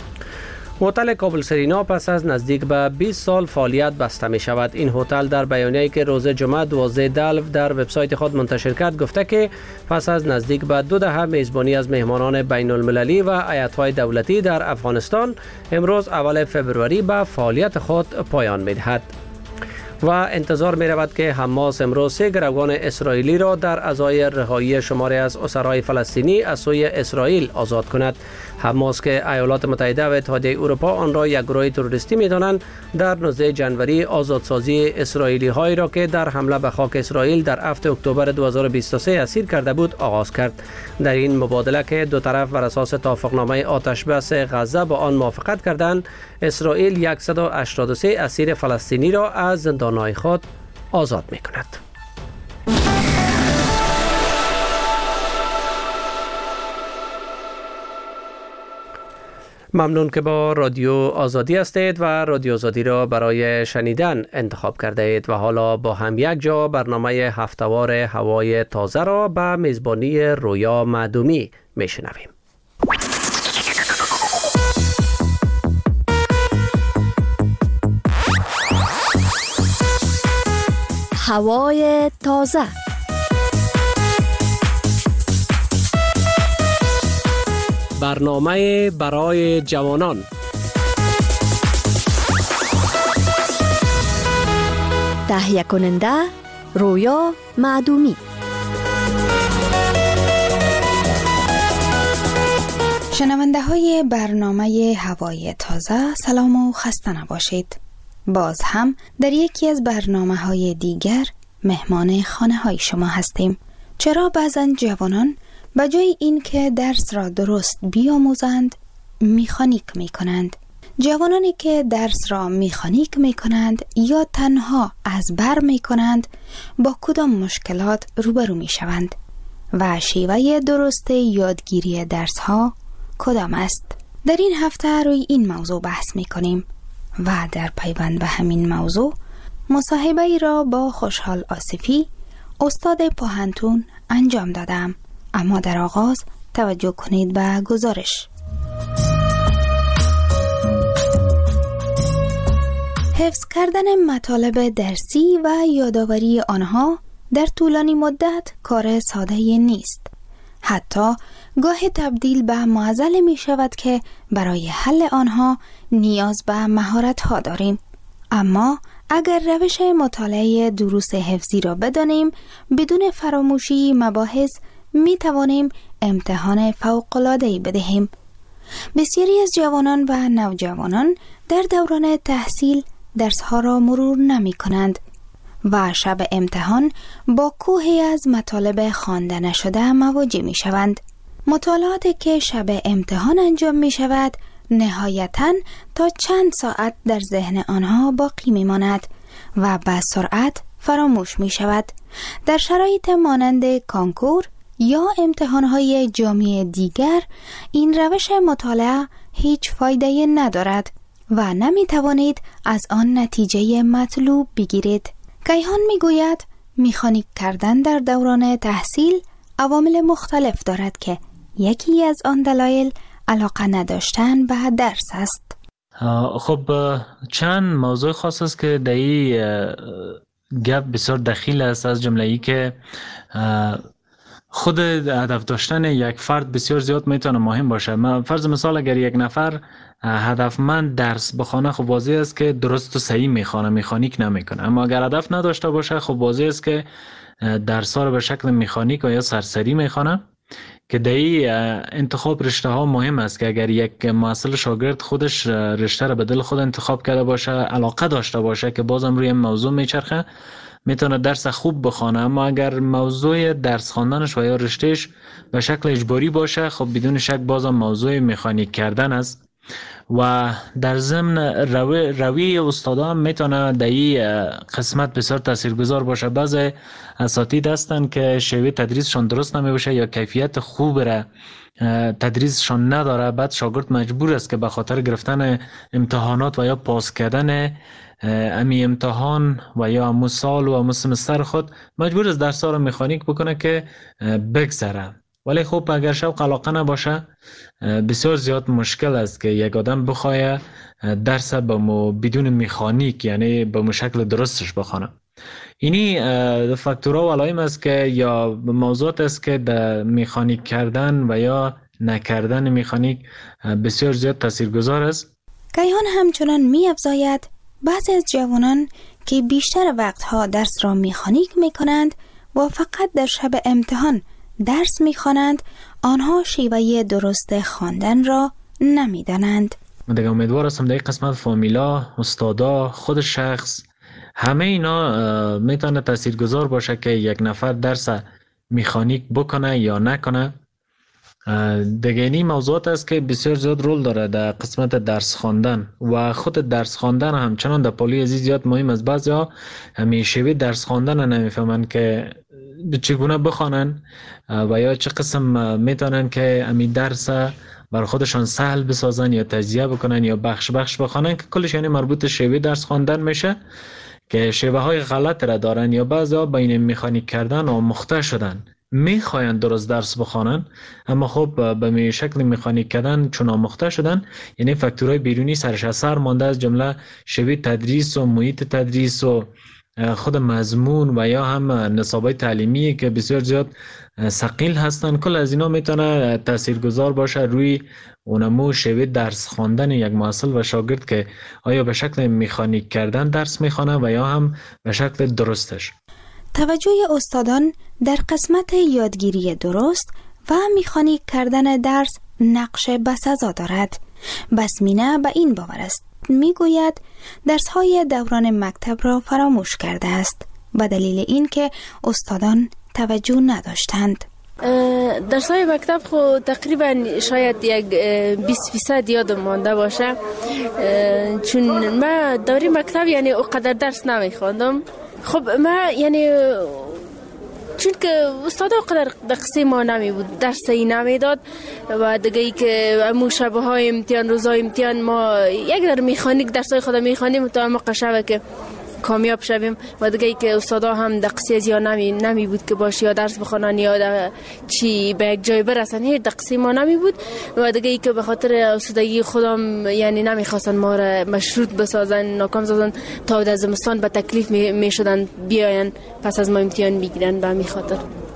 هتل کابل سرینا پس از نزدیک به بیست سال فعالیت بسته می شود. این هتل در بیانیه‌ای که روز جمعه دوازده دلو در وبسایت خود منتشر کرد گفته که پس از نزدیک به دو دهه میزبانی از مهمانان بین المللی و هیئت‌های دولتی در افغانستان امروز اول فبروری به فعالیت خود پایان می دهد. و انتظار می رود که حماس امروز سه گروگان اسرائیلی را در ازای رهایی شماری از اسرای فلسطینی از سوی اسرائیل آزاد کند. حماس که ایالات متحده و اتحادیه اروپا آن را یک گروه تروریستی می دانند در نوزده جنوری آزادسازی اسرائیلی هایی را که در حمله به خاک اسرائیل در هفتم اکتبر دو هزار و بیست و سه اسیر کرده بود آغاز کرد. در این مبادله که دو طرف بر اساس توافقنامه آتش بس غزه با آن موافقت کردند، اسرائیل صد و هشتاد و سه اسیر فلسطینی را از زندانهای خود آزاد می کند. ممنون که با رادیو آزادی هستید و رادیو آزادی را برای شنیدن انتخاب کرده اید و حالا با هم یک جا برنامه هفته‌وار هوای تازه را به میزبانی رویا معدومی میشنویم. هوای تازه برنامه برای جوانان. تهیه کننده رویا معدومی. شنونده های برنامه هوای تازه سلام و خسته نباشید. باز هم در یکی از برنامه های دیگر مهمان خانه های شما هستیم. چرا بعضن جوانان به جای این که درس را درست بیاموزند میخانیک میکنند؟ جوانانی که درس را میخانیک میکنند یا تنها از بر میکنند با کدام مشکلات روبرو میشوند و شیوه درست یادگیری درس ها کدام است؟ در این هفته روی این موضوع بحث میکنیم و در پیوند به همین موضوع مصاحبه ای را با خوشحال آصفی استاد پوهنتون انجام دادم. اما در آغاز توجه کنید به گزارش. حفظ کردن مطالب درسی و یادآوری آنها در طولانی مدت کار ساده نیست. حتی گاهی تبدیل به معضله می شود که برای حل آنها نیاز به مهارت ها داریم. اما اگر روش مطالعه دروس حفظی را بدانیم، بدون فراموشی مباحث می توانیم امتحان فوق‌العاده‌ای بدهیم. بسیاری از جوانان و نوجوانان در دوران تحصیل درس‌ها را مرور نمی کنند و شب امتحان با کوهی از مطالب خوانده نشده مواجه می شوند. مطالعاتی که شب امتحان انجام می شود نهایتاً تا چند ساعت در ذهن آنها باقی می ماند و به سرعت فراموش می شود. در شرایط مانند کانکور یا امتحانهای جامعه دیگر این روش مطالعه هیچ فایده ندارد و نمی توانید از آن نتیجه مطلوب بگیرید. کیهان می گوید مکانیک کردن در دوران تحصیل عوامل مختلف دارد که یکی از آن دلایل علاقه نداشتن به درس است. خب چند موضوع خاص است که در این گپ بسیار دخیل است، از جمله ای که خود هدف داشتن یک فرد بسیار زیاد میتونه مهم باشه. فرض مثال اگر یک نفر هدفمند درس بخونه، خب واضح است که درست و صحیح میخونه، مکانیک نمیکنه. اما اگر هدف نداشته باشه، خب واضح است که درس ها رو به شکل مکانیک یا سرسری میخونه. که در این انتخاب رشته ها مهم است که اگر یک محصل شاگرد خودش رشته را به دل خود انتخاب کرده باشه، علاقه داشته باشه که بازم روی موضوع میچرخه، میتونه درس خوب بخونه. اما اگر موضوع درس خواندنش و یا رشتهش به شکل اجباری باشه، خب بدون شک بازم موضوع مکانیک کردن است. و در ضمن روی روی استادا هم میتونه در این قسمت بسیار تاثیرگذار باشه. بعضی اساتید هستن که شیوه تدریسشان درست نمیشه یا کیفیت خوب را تدریسشان نداره، بعد شاگرد مجبور است که به خاطر گرفتن امتحانات و یا پاس کردن امی امتحان و یا امو سال و امو سمستر خود مجبور است درس ها رو مکانیک بکنه که بگذره. ولی خب اگر شوق علاقه نباشه، بسیار زیاد مشکل است که یک آدم بخواه درس بدون مکانیک، یعنی به شکل درستش بخونه. اینی فاکتورها و علائم است که یا موضوعات است که در مکانیک کردن و یا نکردن مکانیک بسیار زیاد تاثیرگذار است. کیهان همچنان می افزاید بعضی از جوانان که بیشتر وقتها درس را مکانیک می کنند و فقط در شب امتحان درس می خوانند، آنها شیوه درست خواندن را نمی دانند. من دیگه امیدوار هستم در این قسمت فامیلا، استادا، خود شخص، همه اینا میتونه تاثیرگذار باشه که یک نفر درس مکانیک بکنه یا نکنه. دیگه این موضوعات است که بسیار زیاد رول داره در قسمت درس خواندن و خود درس خواندن همچنان در پالی ازی زیاد مهم است. بعضیا همیشه درس خواندن نمیفهمن که چگونه بخوانن و یا چه قسم میتونن که امی درس بر خودشان سهل بسازن یا تجزیه بکنن یا بخش بخش بخوانن، که کلش یعنی مربوط شیوه درس خواندن میشه که شیوه های غلط را دارن. یا بعضیا بین مکانیک کردن و مخته شدن میخواین درست درس بخوانن، اما خب به می شکل مکانیک کردن چون آموخته شدن، یعنی فاکتورهای بیرونی سرش اثر مانده، از جمله شیوه تدریس و محیط تدریس و خود مضمون و یا هم نصابای تعلیمی که بسیار زیاد ثقیل هستن. کل از اینا میتونه تاثیرگذار باشه روی اونمو شیوه درس خواندن یک محصل و شاگرد که آیا به شکل مکانیک کردن درس میخوانه و یا هم به شکل درستش. توجه استادان در قسمت یادگیری درست و مکانیک کردن درس نقش بسزا دارد. بسمینه به این باور است، میگوید درس‌های دوران مکتب را فراموش کرده است به دلیل اینکه استادان توجه نداشتند. درس‌های مکتب خو تقریبا شاید یک بیست فیصد یادم مانده باشه، چون ما دوره مکتب یعنی اونقدر درس نمیخواندم. خب ما یعنی چون که استاد اونقدر دقیقی ما نمی بود، درسی نمی داد و دیگه ای که امو شبه های امتحان، روزای امتحان ما یک در میخانیک درسای خود میخوانیم تا موقع شبه که کامیاب شویم و دیگه ای که استادا هم دقیقی از یا نمی, نمی بود که باشه یا درس بخونن یا چی به یک جای برسن، هیچ دقیقی ما نمی بود و دیگه ای که به خاطر استادگی خودم یعنی نمیخواستن ما را مشروط بسازن، ناکام سازن تا در زمستان به تکلیف می, می شدن بیاین پس از ما امتحان بگیرن به می خاطر.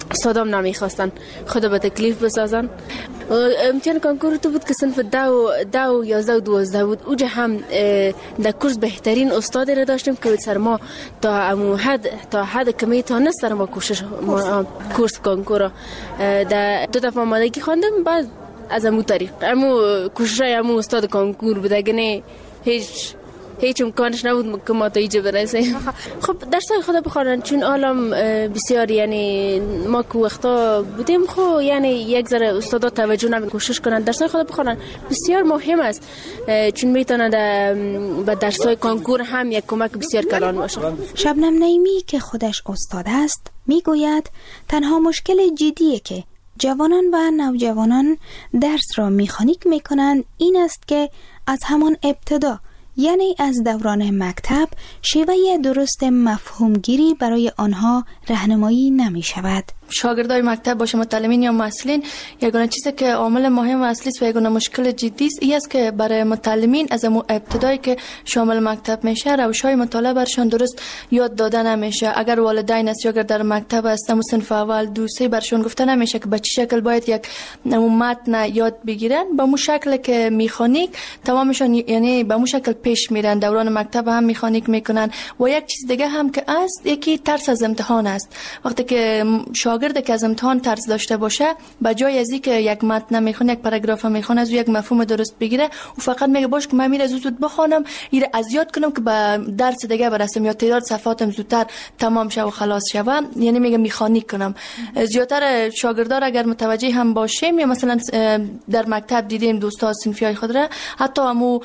استادام نمیخواستن خدا به تکلیف بسازن. امتحان کنکور تو بود که صنف دو دو یازده و دوازده بود. اوجا هم در کورس بهترین استاد را داشتیم که سر ما تا امو حد تا حد کمی تا نه سر ما کوشش کورس کنکور در دو دفعه آمادگی خواندم. بعد از امو طریق امو کوشش امو استاد کنکور بود، اگه نه هیچ هیچ امکانش نبود که ما تا اینجا برسیم. خب درسای خدا بخوانن، چون عالم بسیار یعنی ما که وقتا بودیم خب یعنی یک ذره استادا توجه نمی کوشش کنن درسای خدا بخوانن بسیار مهم است، چون میتونه به درسای کنکور هم یک کمک بسیار کلان باشه. شبنم نعیمی که خودش استاد است میگوید تنها مشکل جدیه که جوانان و نوجوانان درس را مکانیک میکنند این است که از همان ابتدا یعنی از دوران مکتب شیوه درست مفهومگیری برای آنها راهنمایی نمی شود. شاگردای مکتب باشه متعلمین یا مسئولین، یگانه چیزی که عامل مهم و اصلی است و یگانه مشکل جدی است این است که برای متعلمین از ابتدایی که شامل مکتب میشه روش‌های مطالعه برشان درست یاد داده نمیشه. اگر والدین است یا اگر در مکتب است صنف اول دو سه برشان گفته نمیشه که به چه شکل باید یک متن یاد بگیرن، به مو شکل که مکانیک تمامشان یعنی به مو شکل پیش میرن. دوران مکتب هم مکانیک میکنن. و یک چیز دیگه هم که است یکی ترس از امتحان است. وقتی که شاگرد که از امتحان ترس داشته باشه به جای از اینکه یک متن میخونه یک پاراگراف میخونه از یک مفهوم درست بگیره و فقط میگه باش که من میره زود زود بخونم ایره از یاد کنم که به درس دیگه برسم یا تعداد صفحاتم زودتر تمام شه و خلاص شه، یعنی میگه مکانیک کنم. زیاتر شاگردار اگر متوجه هم باشیم یا مثلا در مکتب دیدیم دوستا صنفیای خود را حتی همو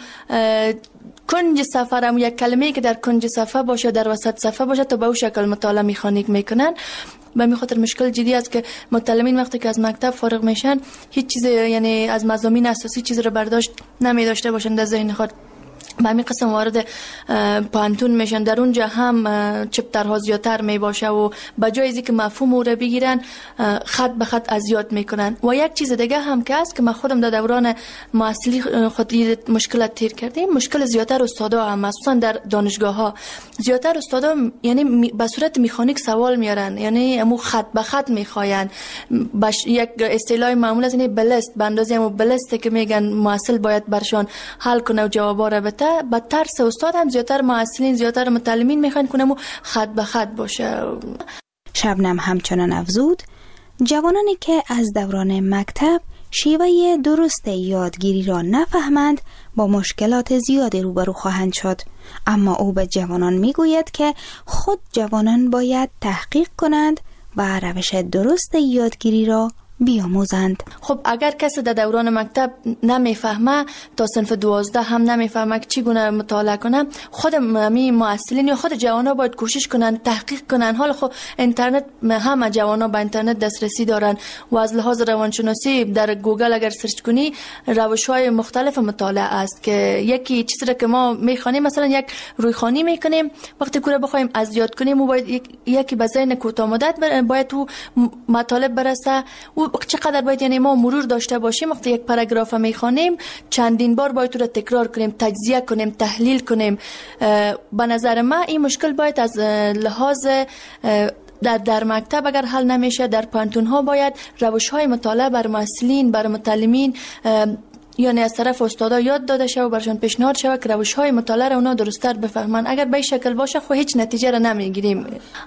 کنج صفحه هم یک کلمه‌ای که در کنج صفحه باشه در وسط صفحه باشه تا به اون شکل مطالعه مکانیک میکنن. به می خاطر مشکل جدی است که متعلمین وقتی که از مکتب فارغ میشن هیچ چیز یعنی از مضامین اساسی چیز رو برداشت نمی داشته باشن در ذهن خود. به همین قسم وارد پانتون میشن، در اونجا هم چپترها زیادتر می باشه و به جای اینکه مفهوم رو بگیرن خط به خط از یاد میکنن. و یک چیز دیگه هم که است که من خودم در دوران معاصلی خود مشکلات تیر کردیم، مشکل زیادتر استادا هم مخصوصا در دانشگاه ها زیادتر استادا یعنی به صورت مکانیک سوال میارن، یعنی امو خط به خط میخواین. باش یک اصطلاح معمول است یعنی بلست به اندازه امو بلسته که میگن معاصل باید برشان حل کنه و جوابا رو بده. با ترس استاد هم زیادتر معاصلین زیادتر متعلمین میخوان کنم و خط به خط باشه. شبنم همچنان افزود جوانانی که از دوران مکتب شیوه درست یادگیری را نفهمند با مشکلات زیادی روبرو خواهند شد، اما او به جوانان میگوید که خود جوانان باید تحقیق کنند و روش درست یادگیری را بیاموزند. خب اگر کسی در دوران مکتب نمیفهمه تا صنف دوازده هم نمیفهمه که چگونه مطالعه کنه، خود می معلمین یا خود جوانا باید کوشش کنن تحقیق کنن. حالا خب اینترنت همه جوانا به اینترنت دسترسی دارن و از لحاظ روانشناسی در گوگل اگر سرچ کنی روش‌های مختلف مطالعه است که یکی چیزی که ما میخوانیم مثلا یک رویخوانی میکنیم وقتی کوره بخوایم از یاد کنیم و باید یک یکی به ذهن کوتاه مدت باید تو مطالب برسه و چقدر باید یعنی ما مرور داشته باشیم. وقتی یک پاراگراف میخوانیم چندین بار باید تو را تکرار کنیم، تجزیه کنیم، تحلیل کنیم. به نظر من این مشکل باید از لحاظ در, در مکتب اگر حل نمیشه در پانتون ها باید روش های مطالعه بر مسئولین بر متعلمین یعنی از طرف استادا یاد داده شود و برشان پیشنهاد شود که روش های مطالعه را اونا درست‌تر بفهمن. اگر به این شکل باشه خو هیچ نتیجه را نمیگیریم.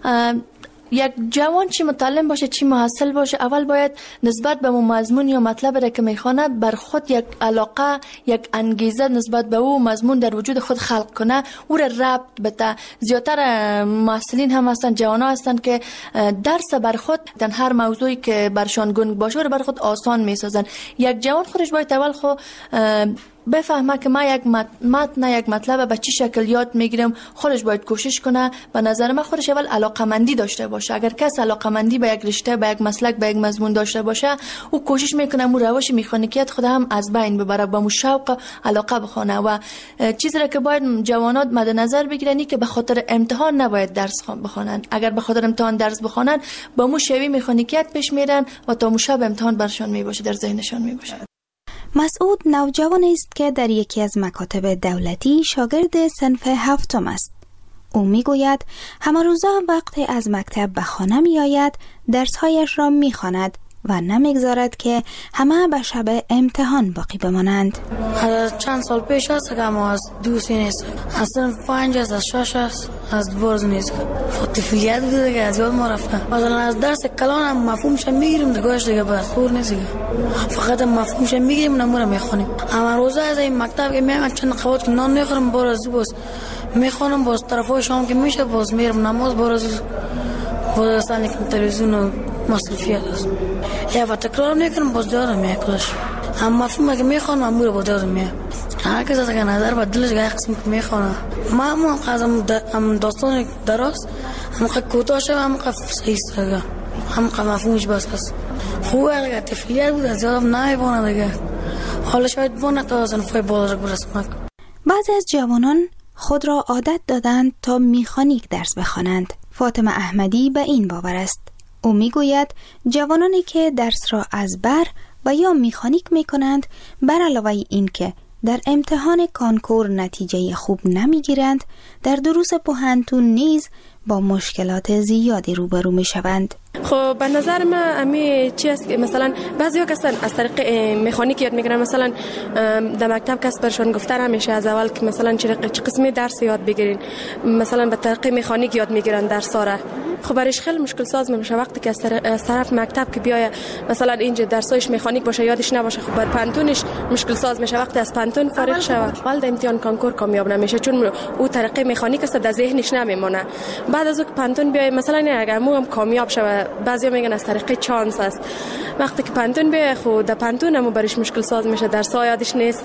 یک جوان چی متعلم باشه چی محصل باشه اول باید نسبت به مضمون یا مطلب را که میخونه بر خود یک علاقه یک انگیزه نسبت به او مضمون در وجود خود خلق کنه، او را ربط بده. زیادتر محصلین هم هستن جوانا هستن که درس بر خود در هر موضوعی که برشان گنگ باشه رو بر خود آسان میسازن. یک جوان خودش باید اول خود بفهمه که ما یک متن یک مطلب به چه شکل یاد میگیرم، خودش باید کوشش کنه. به نظر من خودش اول علاقمندی داشته باشه. اگر کس علاقمندی به یک رشته به یک مسلک به یک مضمون داشته باشه او کوشش میکنه مو روش مکانیکیت خود هم از بین ببره، با مو شوق علاقه بخونه. و چیزی را که باید جوانات مد نظر بگیرن که به خاطر امتحان نباید درس بخونن. اگر به خاطر امتحان درس بخونن با مو شوی مکانیکیت پیش میرن و تا مو شب امتحان برشان میباشه در ذهنشان میباشه. مسعود نوجوان است که در یکی از مکاتب دولتی شاگرد صنف هفتم است. او میگوید همه روزا وقتی از مکتب به خانه می آید درسهایش را می خواند و نمیگذارد که همه به شب امتحان باقی بمانند. از چند سال پیش است که ما از دوستی نیست، از صنف پنج است، از شش است، از برز نیست. طفلیت بوده که از یاد ما رفته. مثلا از درس کلان هم مفهومش میگیریم دیگهش دیگه بس خور نیست، فقط مفهومش میگیریم نمونه میخونیم. اما روزا از این مکتب که میام چند قوت نان میخورم باز باز میخونم، باز طرفای شام که میشه باز میرم نماز، باز باز سانی که تلویزیون و مصرفیات است. یا و تکرار میکنم باز یادم میکلش. اما مفهوم که میخوانم امور باز یادم میاد. هر کس از که نظر با دلش گاه قسم که میخوانم. ما هم قسم داستان درست، هم که کوتاه شد، هم که صحیح سرگه، هم که مفهومش بس است. خوبه که تفریح بود از یادم نمیبونه دیگه. حالا شاید بونه تا صنفای بالا برسم. بعضی از جوانان خود را عادت دادند تا میخانیک درس بخوانند. فاطمه احمدی به این باور است. او میگوید جوانانی که درس را از بر و یا میخانیک میکنند، بر علاوه این که در امتحان کانکور نتیجه خوب نمیگیرند، در دروس پوهنتون نیز با مشکلات زیادی روبرو میشوند. خب به نظر من امی چی است که مثلا بعضیا کسان از طریق مکانیک یاد میگیرن، مثلا در مکتب کس برشون گفته همیشه از اول که مثلا چه قسمی درس یاد بگیرین، مثلا به طریق مکانیک یاد میگیرن درس را. خب برایش خیلی مشکل ساز میشه وقتی که از طرف مکتب که بیای مثلا اینجا درسایش مکانیک باشه یادش نباشه، خب بر پانتونش مشکل ساز میشه وقتی از پانتون فارغ شود. اول در امتحان کانکور کامیاب نمیشه چون او طریق مکانیک است در ذهنش نمیمونه. بعد از اون پانتون بیای مثلا اگر مو هم کامیاب شود، بعضیا میگن از طریق چانس است. وقتی که پانتون بیای خود در پانتون هم برایش مشکل ساز میشه، درس‌ها یادش نیست.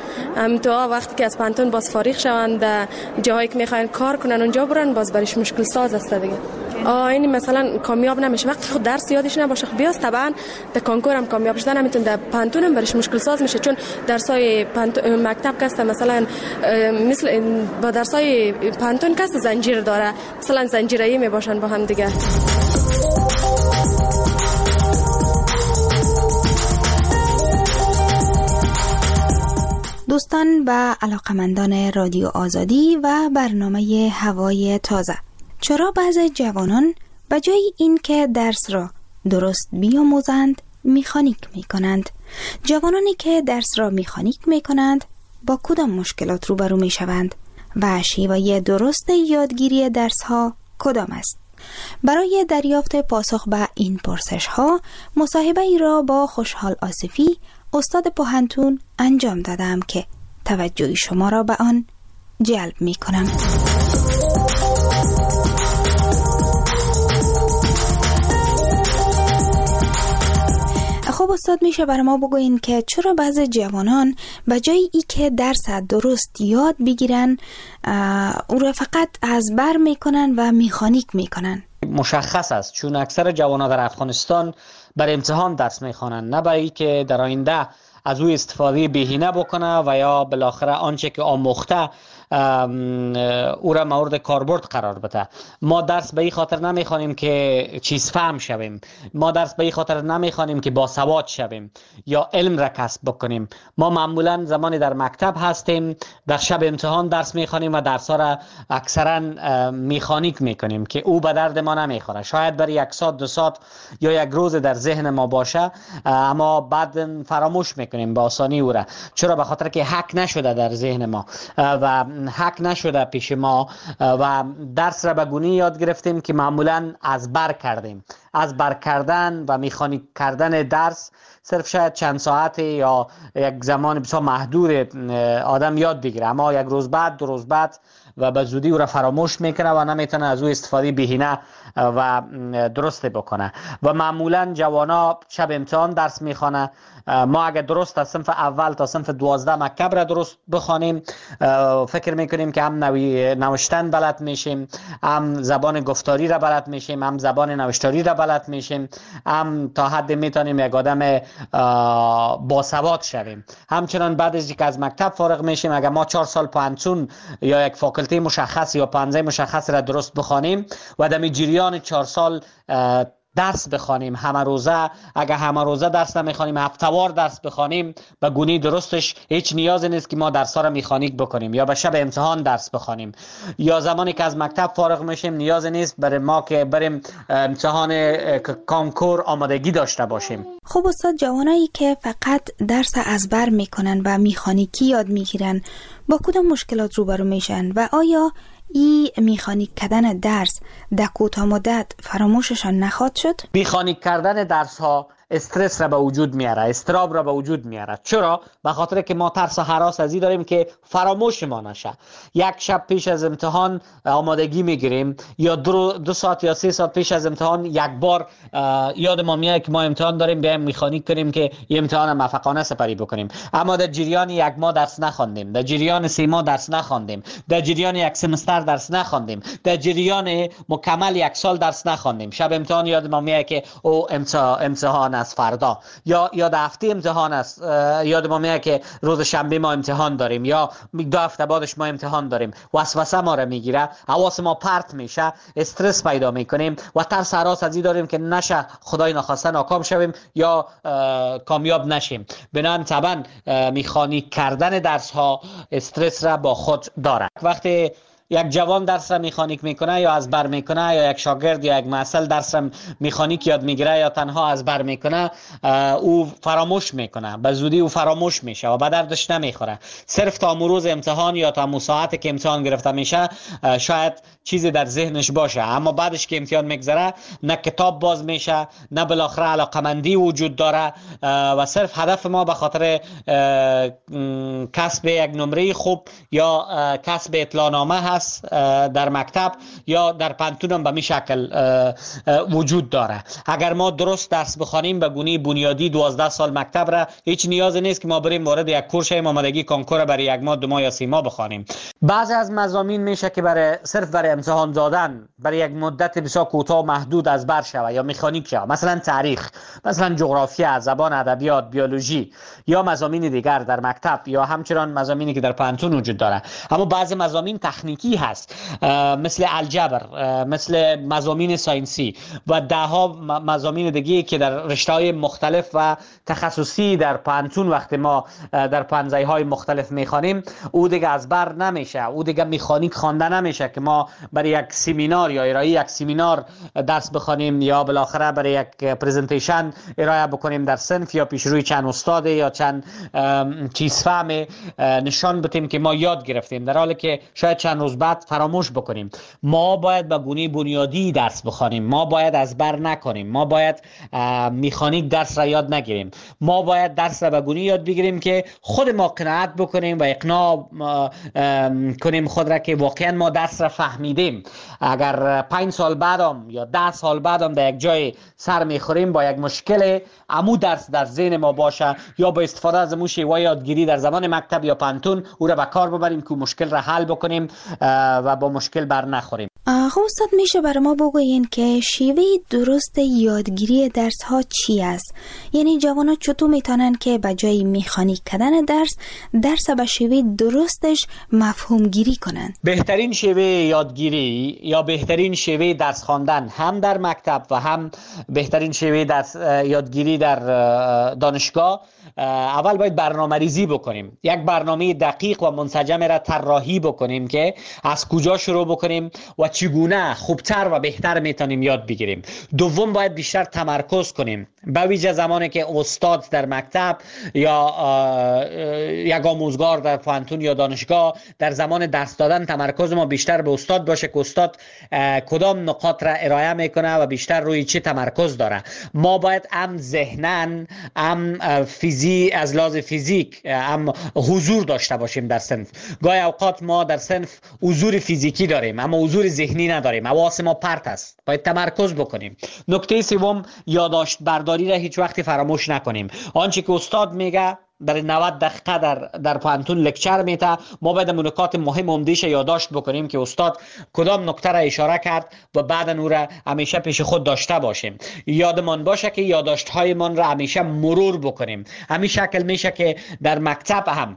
ام تو وقتی که از پانتون باز فارغ شوند جایی که میخواین کار کنن اونجا برن، باز برایش مشکل ساز است دیگه. آه این مثلا کامیاب نمیشه وقتی خود درس یادش نباشه. خب بیاست طبعا در کانکور هم کامیاب شدن نمیتونه، در پانتون هم برش مشکل ساز میشه چون درسای مکتب کسته مثلا مثل با درسای پانتون کسته زنجیر داره، مثلا زنجیره‌ای میباشن با هم دیگه. دوستان و علاقمندان رادیو آزادی و برنامه هوای تازه، چرا بعضی جوانان به جای این که درس را درست بیاموزند میخانیک میکنند؟ جوانانی که درس را میخانیک میکنند با کدام مشکلات روبرو میشوند و شیوه درست یادگیری درس ها کدام است؟ برای دریافت پاسخ به این پرسش ها مصاحبه ای را با خوشحال آصفی استاد پوهنتون انجام دادم که توجه شما را به آن جلب می کنم. خب استاد میشه برای ما بگوین که چرا بعضی جوانان به جای ای که درس درست یاد بگیرن او را فقط از بر میکنن و میخانیک میکنن؟ مشخص است چون اکثر جوانان در افغانستان بر امتحان درس میخوانند، نه برای که در آینده از او استفاده بهینه بکنه و یا بالاخره آنچه که آموخته او را مورد کاربرد قرار بده. ما درس به این خاطر نمیخوانیم که چیز فهم شویم، ما درس به این خاطر نمیخوانیم که باسواد شویم یا علم را کسب بکنیم. ما معمولا زمانی در مکتب هستیم در شب امتحان درس میخوانیم و درس ها را اکثرا میخانیک میکنیم که او به درد ما نمیخوره. شاید برای یک ساعت دو ساعت یا یک روز در ذهن ما باشه اما بعد فراموش میکنیم به آسانی او را، چرا؟ به خاطر که حک نشده در ذهن ما و حک نشده پیش ما و درس را به گونه‌ای یاد گرفتیم که معمولا از بر کردیم. از بر کردن و میخانیک کردن درس صرف شاید چند ساعت یا یک زمان بسیار محدود آدم یاد بگیره، اما یک روز بعد دو روز بعد و به زودی او را فراموش میکنه و نمیتونه از او استفاده بهینه و درست بکنه. و معمولا جوانا شب امتحان درس میخوانه. ما اگر درست از صنف اول تا صنف دوازده مکتب را درست بخوانیم فکر میکنیم که هم نوی نوشتن بلد میشیم، هم زبان گفتاری را بلد میشیم، هم زبان نوشتاری را بلد میشیم، هم تا حد میتونیم یک آدم باسواد شویم. همچنان بعد از اینکه از مکتب فارغ میشیم اگر ما چهار سال پانتون یا یک فاکولته مشخص یا پانزه مشخص را درست بخوانیم و در جریان چهار سال درس بخوانیم همه روزه. اگر همه روزه درس نمیخوانیم، هفته‌وار درس بخوانیم، به گونه درستش هیچ نیازی نیست که ما درس‌ها را مکانیک بکنیم یا به شب امتحان درس بخوانیم، یا زمانی که از مکتب فارغ میشیم نیازی نیست برای ما که بریم امتحان کانکور آمادگی داشته باشیم. خب استاد، جوانایی که فقط درس ازبر میکنن و مکانیکی یاد میگیرن با کدام مشکلات روبرو میشن و آیا این مکانیک کردن درس در کوتاه مدت فراموششان نخواهد شد؟ مکانیک کردن درس ها استرس را به وجود میاره، استراب را به وجود میاره. چرا؟ به خاطر که ما ترس و هراس از این داریم که فراموش ما نشه. یک شب پیش از امتحان آمادگی میگیریم یا دو, دو ساعت یا سه ساعت پیش از امتحان یک بار یاد ما میاد که ما امتحان داریم، بیایم مکانیک کنیم که این امتحان موفقانه سپری بکنیم. اما در جریان یک ماه درس نخواندیم، در جریان سه ماه درس نخواندیم، در جریان یک سمستر درس نخواندیم، در جریان مکمل یک سال درس نخواندیم. شب امتحان یاد ما میاد که او امتحان از فردا یا یا هفته امتحان است، یاد ما میاد که روز شنبه ما امتحان داریم یا دو هفته بعدش ما امتحان داریم. وسوسه ما را میگیره، حواس ما پرت میشه، استرس پیدا میکنیم و ترس هراس از این داریم که نشه خدای نخواسته ناکام شویم یا کامیاب نشیم. بنابراین طبعا مکانیک کردن درس ها استرس را با خود داره. وقتی یک جوان درس را مکانیک میکنه یا از بر میکنه، یا یک شاگرد یا یک محصل درس را مکانیک یاد میگیره یا تنها از بر میکنه، او فراموش میکنه، به زودی او فراموش میشه و به دردش نمیخوره. صرف تا روز امتحان یا تا ساعتی که امتحان گرفته میشه شاید چیزی در ذهنش باشه، اما بعدش که امتحان میگذره نه کتاب باز میشه، نه بالاخره علاقمندی وجود داره و صرف هدف ما به خاطر کسب یک نمره خوب یا کسب اطلاعنامه هست در مکتب یا در پانتون هم به می شکل وجود داره. اگر ما درست درس بخوانیم به گونه بنیادی دوازده سال مکتب را، هیچ نیازی نیست که ما بریم وارد یک کورس آمادگی کنکور برای یک ماه، دو ماه یا سه ماه بخوانیم. بعضی از مضامین میشه که برای صرف برای امتحان دادن برای یک مدت بسیار کوتاه محدود از بر شوه یا مکانیک شوه، مثلا تاریخ، مثلا جغرافیا، زبان، ادبیات، بیولوژی یا مضامین دیگر در مکتب یا همچنان مضامینی که در پانتون وجود داره. اما بعضی مضامین تکنیکی هست مثل الجبر، مثل مضامین ساینسی و ده ها مضامین دیگه که در رشته‌های مختلف و تخصصی در پانتون وقتی ما در پانزه‌های مختلف میخوانیم او دیگه از بر نمیشه، او دیگه مکانیک خوانده نمیشه که ما برای یک سمینار یا ارائه یک سمینار درس بخوانیم یا بالاخره برای یک پرزنتیشن ارائه بکنیم در صنف یا پیش روی چند استاد یا چند چیز فهم نشان بدیم که ما یاد گرفتیم، در حالی که شاید چند روز بعد فراموش بکنیم. ما باید به گونه بنیادی درس بخوانیم، ما باید از بر نکنیم، ما باید مکانیک درس را یاد نگیریم، ما باید درس را به گونه یاد بگیریم که خود ما قناعت بکنیم و اقناع کنیم خود را که واقعا ما درس را فهمیدیم. اگر پنج سال بعدم یا ده سال بعدم در یک جای سر میخوریم با یک مشکل، عمو درس در ذهن ما باشه یا با استفاده از امو شیوه یادگیری در زمان مکتب یا پانتون او را به کار ببریم که مشکل را حل بکنیم و با مشکل بر نخوریم. خب استاد، میشه برای ما بگوین که شیوه درست یادگیری درس ها چی است؟ یعنی جوانان چطور میتونن که به جای مکانیک کردن درس درس به شیوه درستش مفهوم گیری کنن؟ بهترین شیوه یادگیری یا بهترین شیوه درس خواندن هم در مکتب و هم بهترین شیوه درس یادگیری در دانشگاه، اول باید برنامه ریزی بکنیم، یک برنامه دقیق و منسجم را طراحی بکنیم که از کجا شروع بکنیم و چگونه خوبتر و بهتر میتونیم یاد بگیریم. دوم باید بیشتر تمرکز کنیم، به ویژه زمانی که استاد در مکتب یا یک آموزگار در پانتون یا دانشگاه در زمان درس دادن تمرکز ما بیشتر به استاد باشه که استاد کدام نقاط را ارائه میکنه و بیشتر روی چه تمرکز داره. ما باید هم ذهناً هم فیزی از لحاظ فیزیک هم حضور داشته باشیم در صنف. گاهی اوقات ما در صنف حضور فیزیکی داریم اما حضور ذهنی نداریم، حواس ما پرت است، باید تمرکز بکنیم. نکته سوم، یادداشت برداری را هیچ وقتی فراموش نکنیم. آنچه که استاد میگه برای نود دقیقه در در پانتون لکچر میته، ما باید نکات مهم عمده‌اش یادداشت بکنیم که استاد کدام نکته را اشاره کرد و بعد اون را همیشه پیش خود داشته باشیم. یادمان باشه که یادداشت هایمان را همیشه مرور بکنیم. همین شکل میشه که در مکتب هم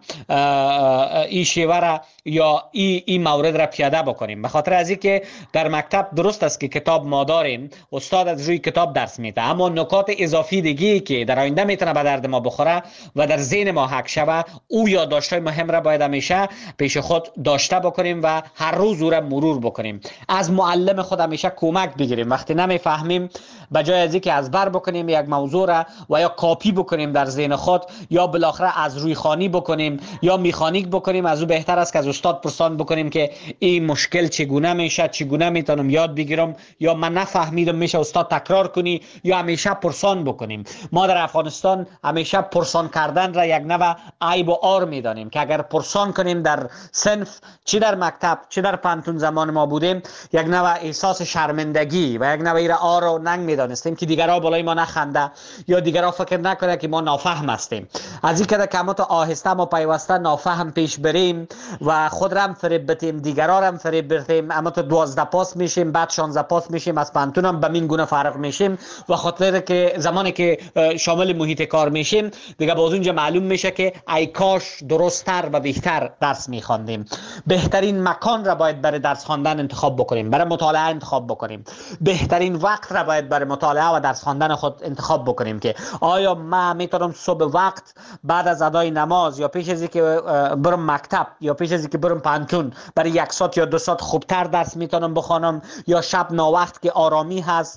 این شیوه را یا این این مورد را پیاده بکنیم. به خاطر از اینکه در مکتب درست است که کتاب ما داریم، استاد از روی کتاب درس میده، اما نکات اضافی دیگه که در آینده میتونه به درد ما بخوره و در ذهن ما حک شوه، او یادداشت‌های مهم را باید همیشه پیش خود داشته بکنیم و هر روز او را مرور بکنیم. از معلم خود همیشه کمک بگیریم. وقتی نمیفهمیم به جای از اینکه ازبر بکنیم یک موضوع را و یا کاپی بکنیم در ذهن خود یا بالاخره از روی خوانی بکنیم یا میخانیک بکنیم، از او بهتر است که از استاد پرسان بکنیم که این مشکل چگونه میشه، چگونه میتونم یاد بگیرم، یا من نفهمیدم میشه استاد تکرار کنی، یا همیشه پرسان بکنیم. ما در افغانستان همیشه پرسان کردن را یک نوع عیب و عار میدانیم که اگر پرسان کنیم در صنف، چی در مکتب چی در پانتون زمان ما بودیم، یک نوع احساس شرمندگی و یک نوع ایره عار و ننگ میدانستیم که دیگرها بالای ما نخنده یا دیگرها فکر نکنه که ما نافهم هستیم. از این که کمات آهسته ما پیوسته نافهم پیش بریم و خود را هم فریب بتیم، دیگرها را هم فریب بتیم، اما تو دوازده پاس میشیم، بعد شانزده پاس میشیم، از پانتون هم به این گونه فرق میشیم و خاطر که زمانی که شامل محیط کار میشیم دیگه باز اونجا معلوم میشه که ای کاش درست‌تر و بهتر درس میخواندیم. بهترین مکان را باید برای درس خواندن انتخاب بکنیم، برای مطالعه انتخاب بکنیم. بهترین وقت را باید برای مطالعه و درس خواندن خود انتخاب بکنیم که آیا من میتونم صبح وقت بعد از ادای نماز یا پیش از اینکه برم مکتب یا پیش از اینکه برم پانتون برای یک ساعت یا دو ساعت خوبتر درس میتونم بخوانم، یا شب ناوقت که آرامی هست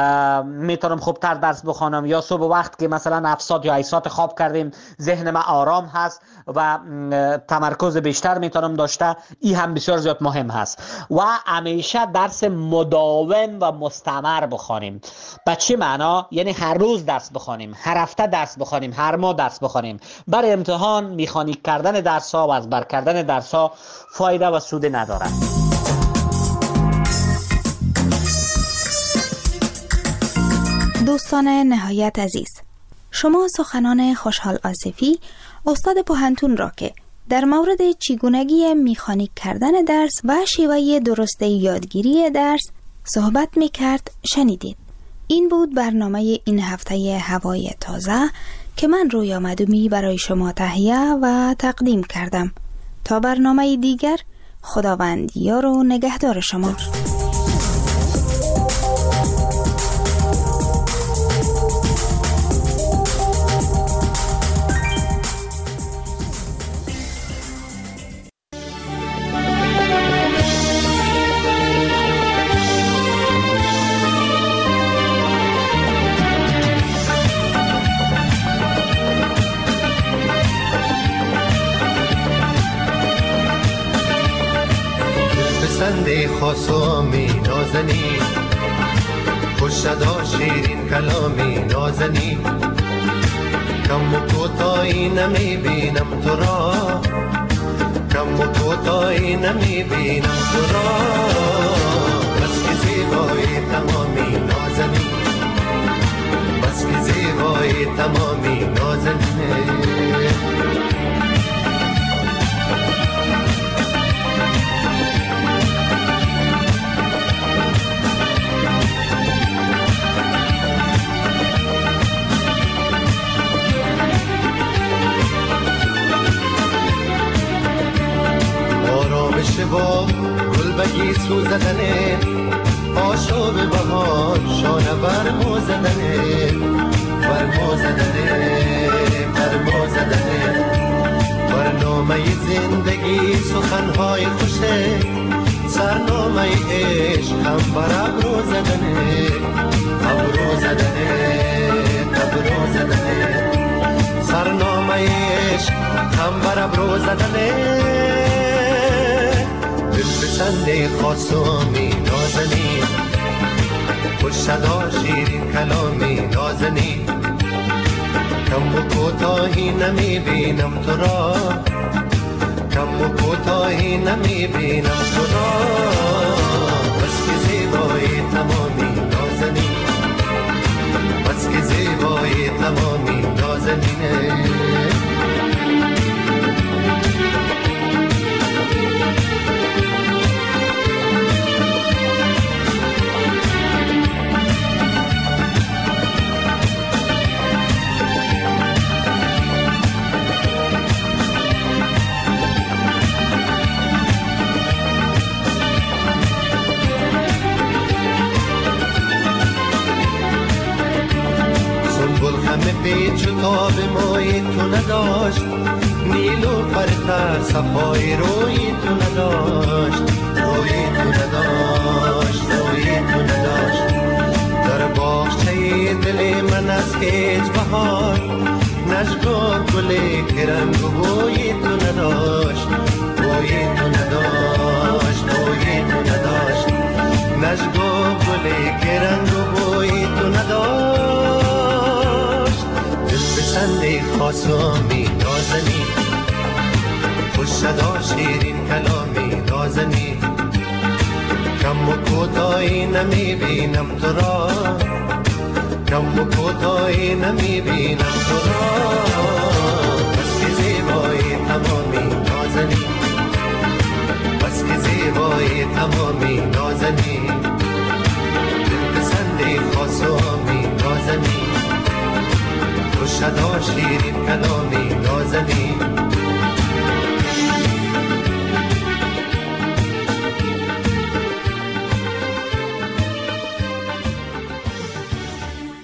میتونم خوبتر درس بخوانم، یا صبح وقت که مثلا هفت ساعت یا هشت ساعت خواب کردیم ذهن ما آرام هست و تمرکز بیشتر میتونم داشته. این هم بسیار زیاد مهم هست و همیشه درس مداوم و مستمر بخوانیم. به چه معنا؟ یعنی هر روز درس بخوانیم، هر هفته درس بخوانیم، هر ماه درس بخوانیم. برای امتحان میخانیک کردن درس ها و از بر کردن درس ها فایده و سود ندارد. دوستان نهایت عزیز، شما سخنان خوشحال آصفی استاد پوهنتون را که در مورد چگونگی میخانیک کردن درس و شیوه درست یادگیری درس صحبت میکرد شنیدید. این بود برنامه این هفته هوای تازه که من رویا مدومی برای شما تهیه و تقدیم کردم. تا برنامه دیگر، خداوند یار و نگهدار شما. خاصامی نازنی، خوش صدا شیرین کلامی نازنی، کم و کوتاهی نمی بینم تو را، کم و کوتاهی نمی بینم تو را، بس که زیبایی تمامی نازنی، بس که زیبایی تمامی نازنی. با گل بگی سوزدنه، آشوب بهار شانه برمو زدنه، برمو زدنه، برمو زدنه. برنامه زندگی سخنهای خوشه، سرنامه عشق هم بر ابرو زدنه، ابرو زدنه، ابرو زدنه. سرنامه عشق هم بر ابرو زدنه. دل خاصامی نازنی، خوش صدا شیرین کلامی نازنی، کم و کوتاهی نمی بینم تو را، کم و کوتاهی نمی بینم تو را، بس که زیبایی تمامی نازنی، بس که زیبایی تمامی نازنینه. همه پیچ و تاب موی تو نداشت، نیلو فرتر صفای روی تو نداشت، روی تو نداشت، روی تو نداشت. در باغچه دل من از هیچ بهار نشگاه گلی که رنگ و بوی تو نداشت، بوی تو نداشت، بوی تو نداشت. نشگاه گلی که رنگ و بوی تو نداشت. دل بسنده خاصامی نازنی، خوش صدا شیرین کلامی نازنی. کم و کوتاهی نمی بینم تو را، کم و کوتاهی نمی بینم تو را. بس که زیبایی تمامی نازنی، بس که زیبایی تمامی نازنی. دل پسندی خاصامی نازنی، خوش صدا شیرین کلامی نازنی.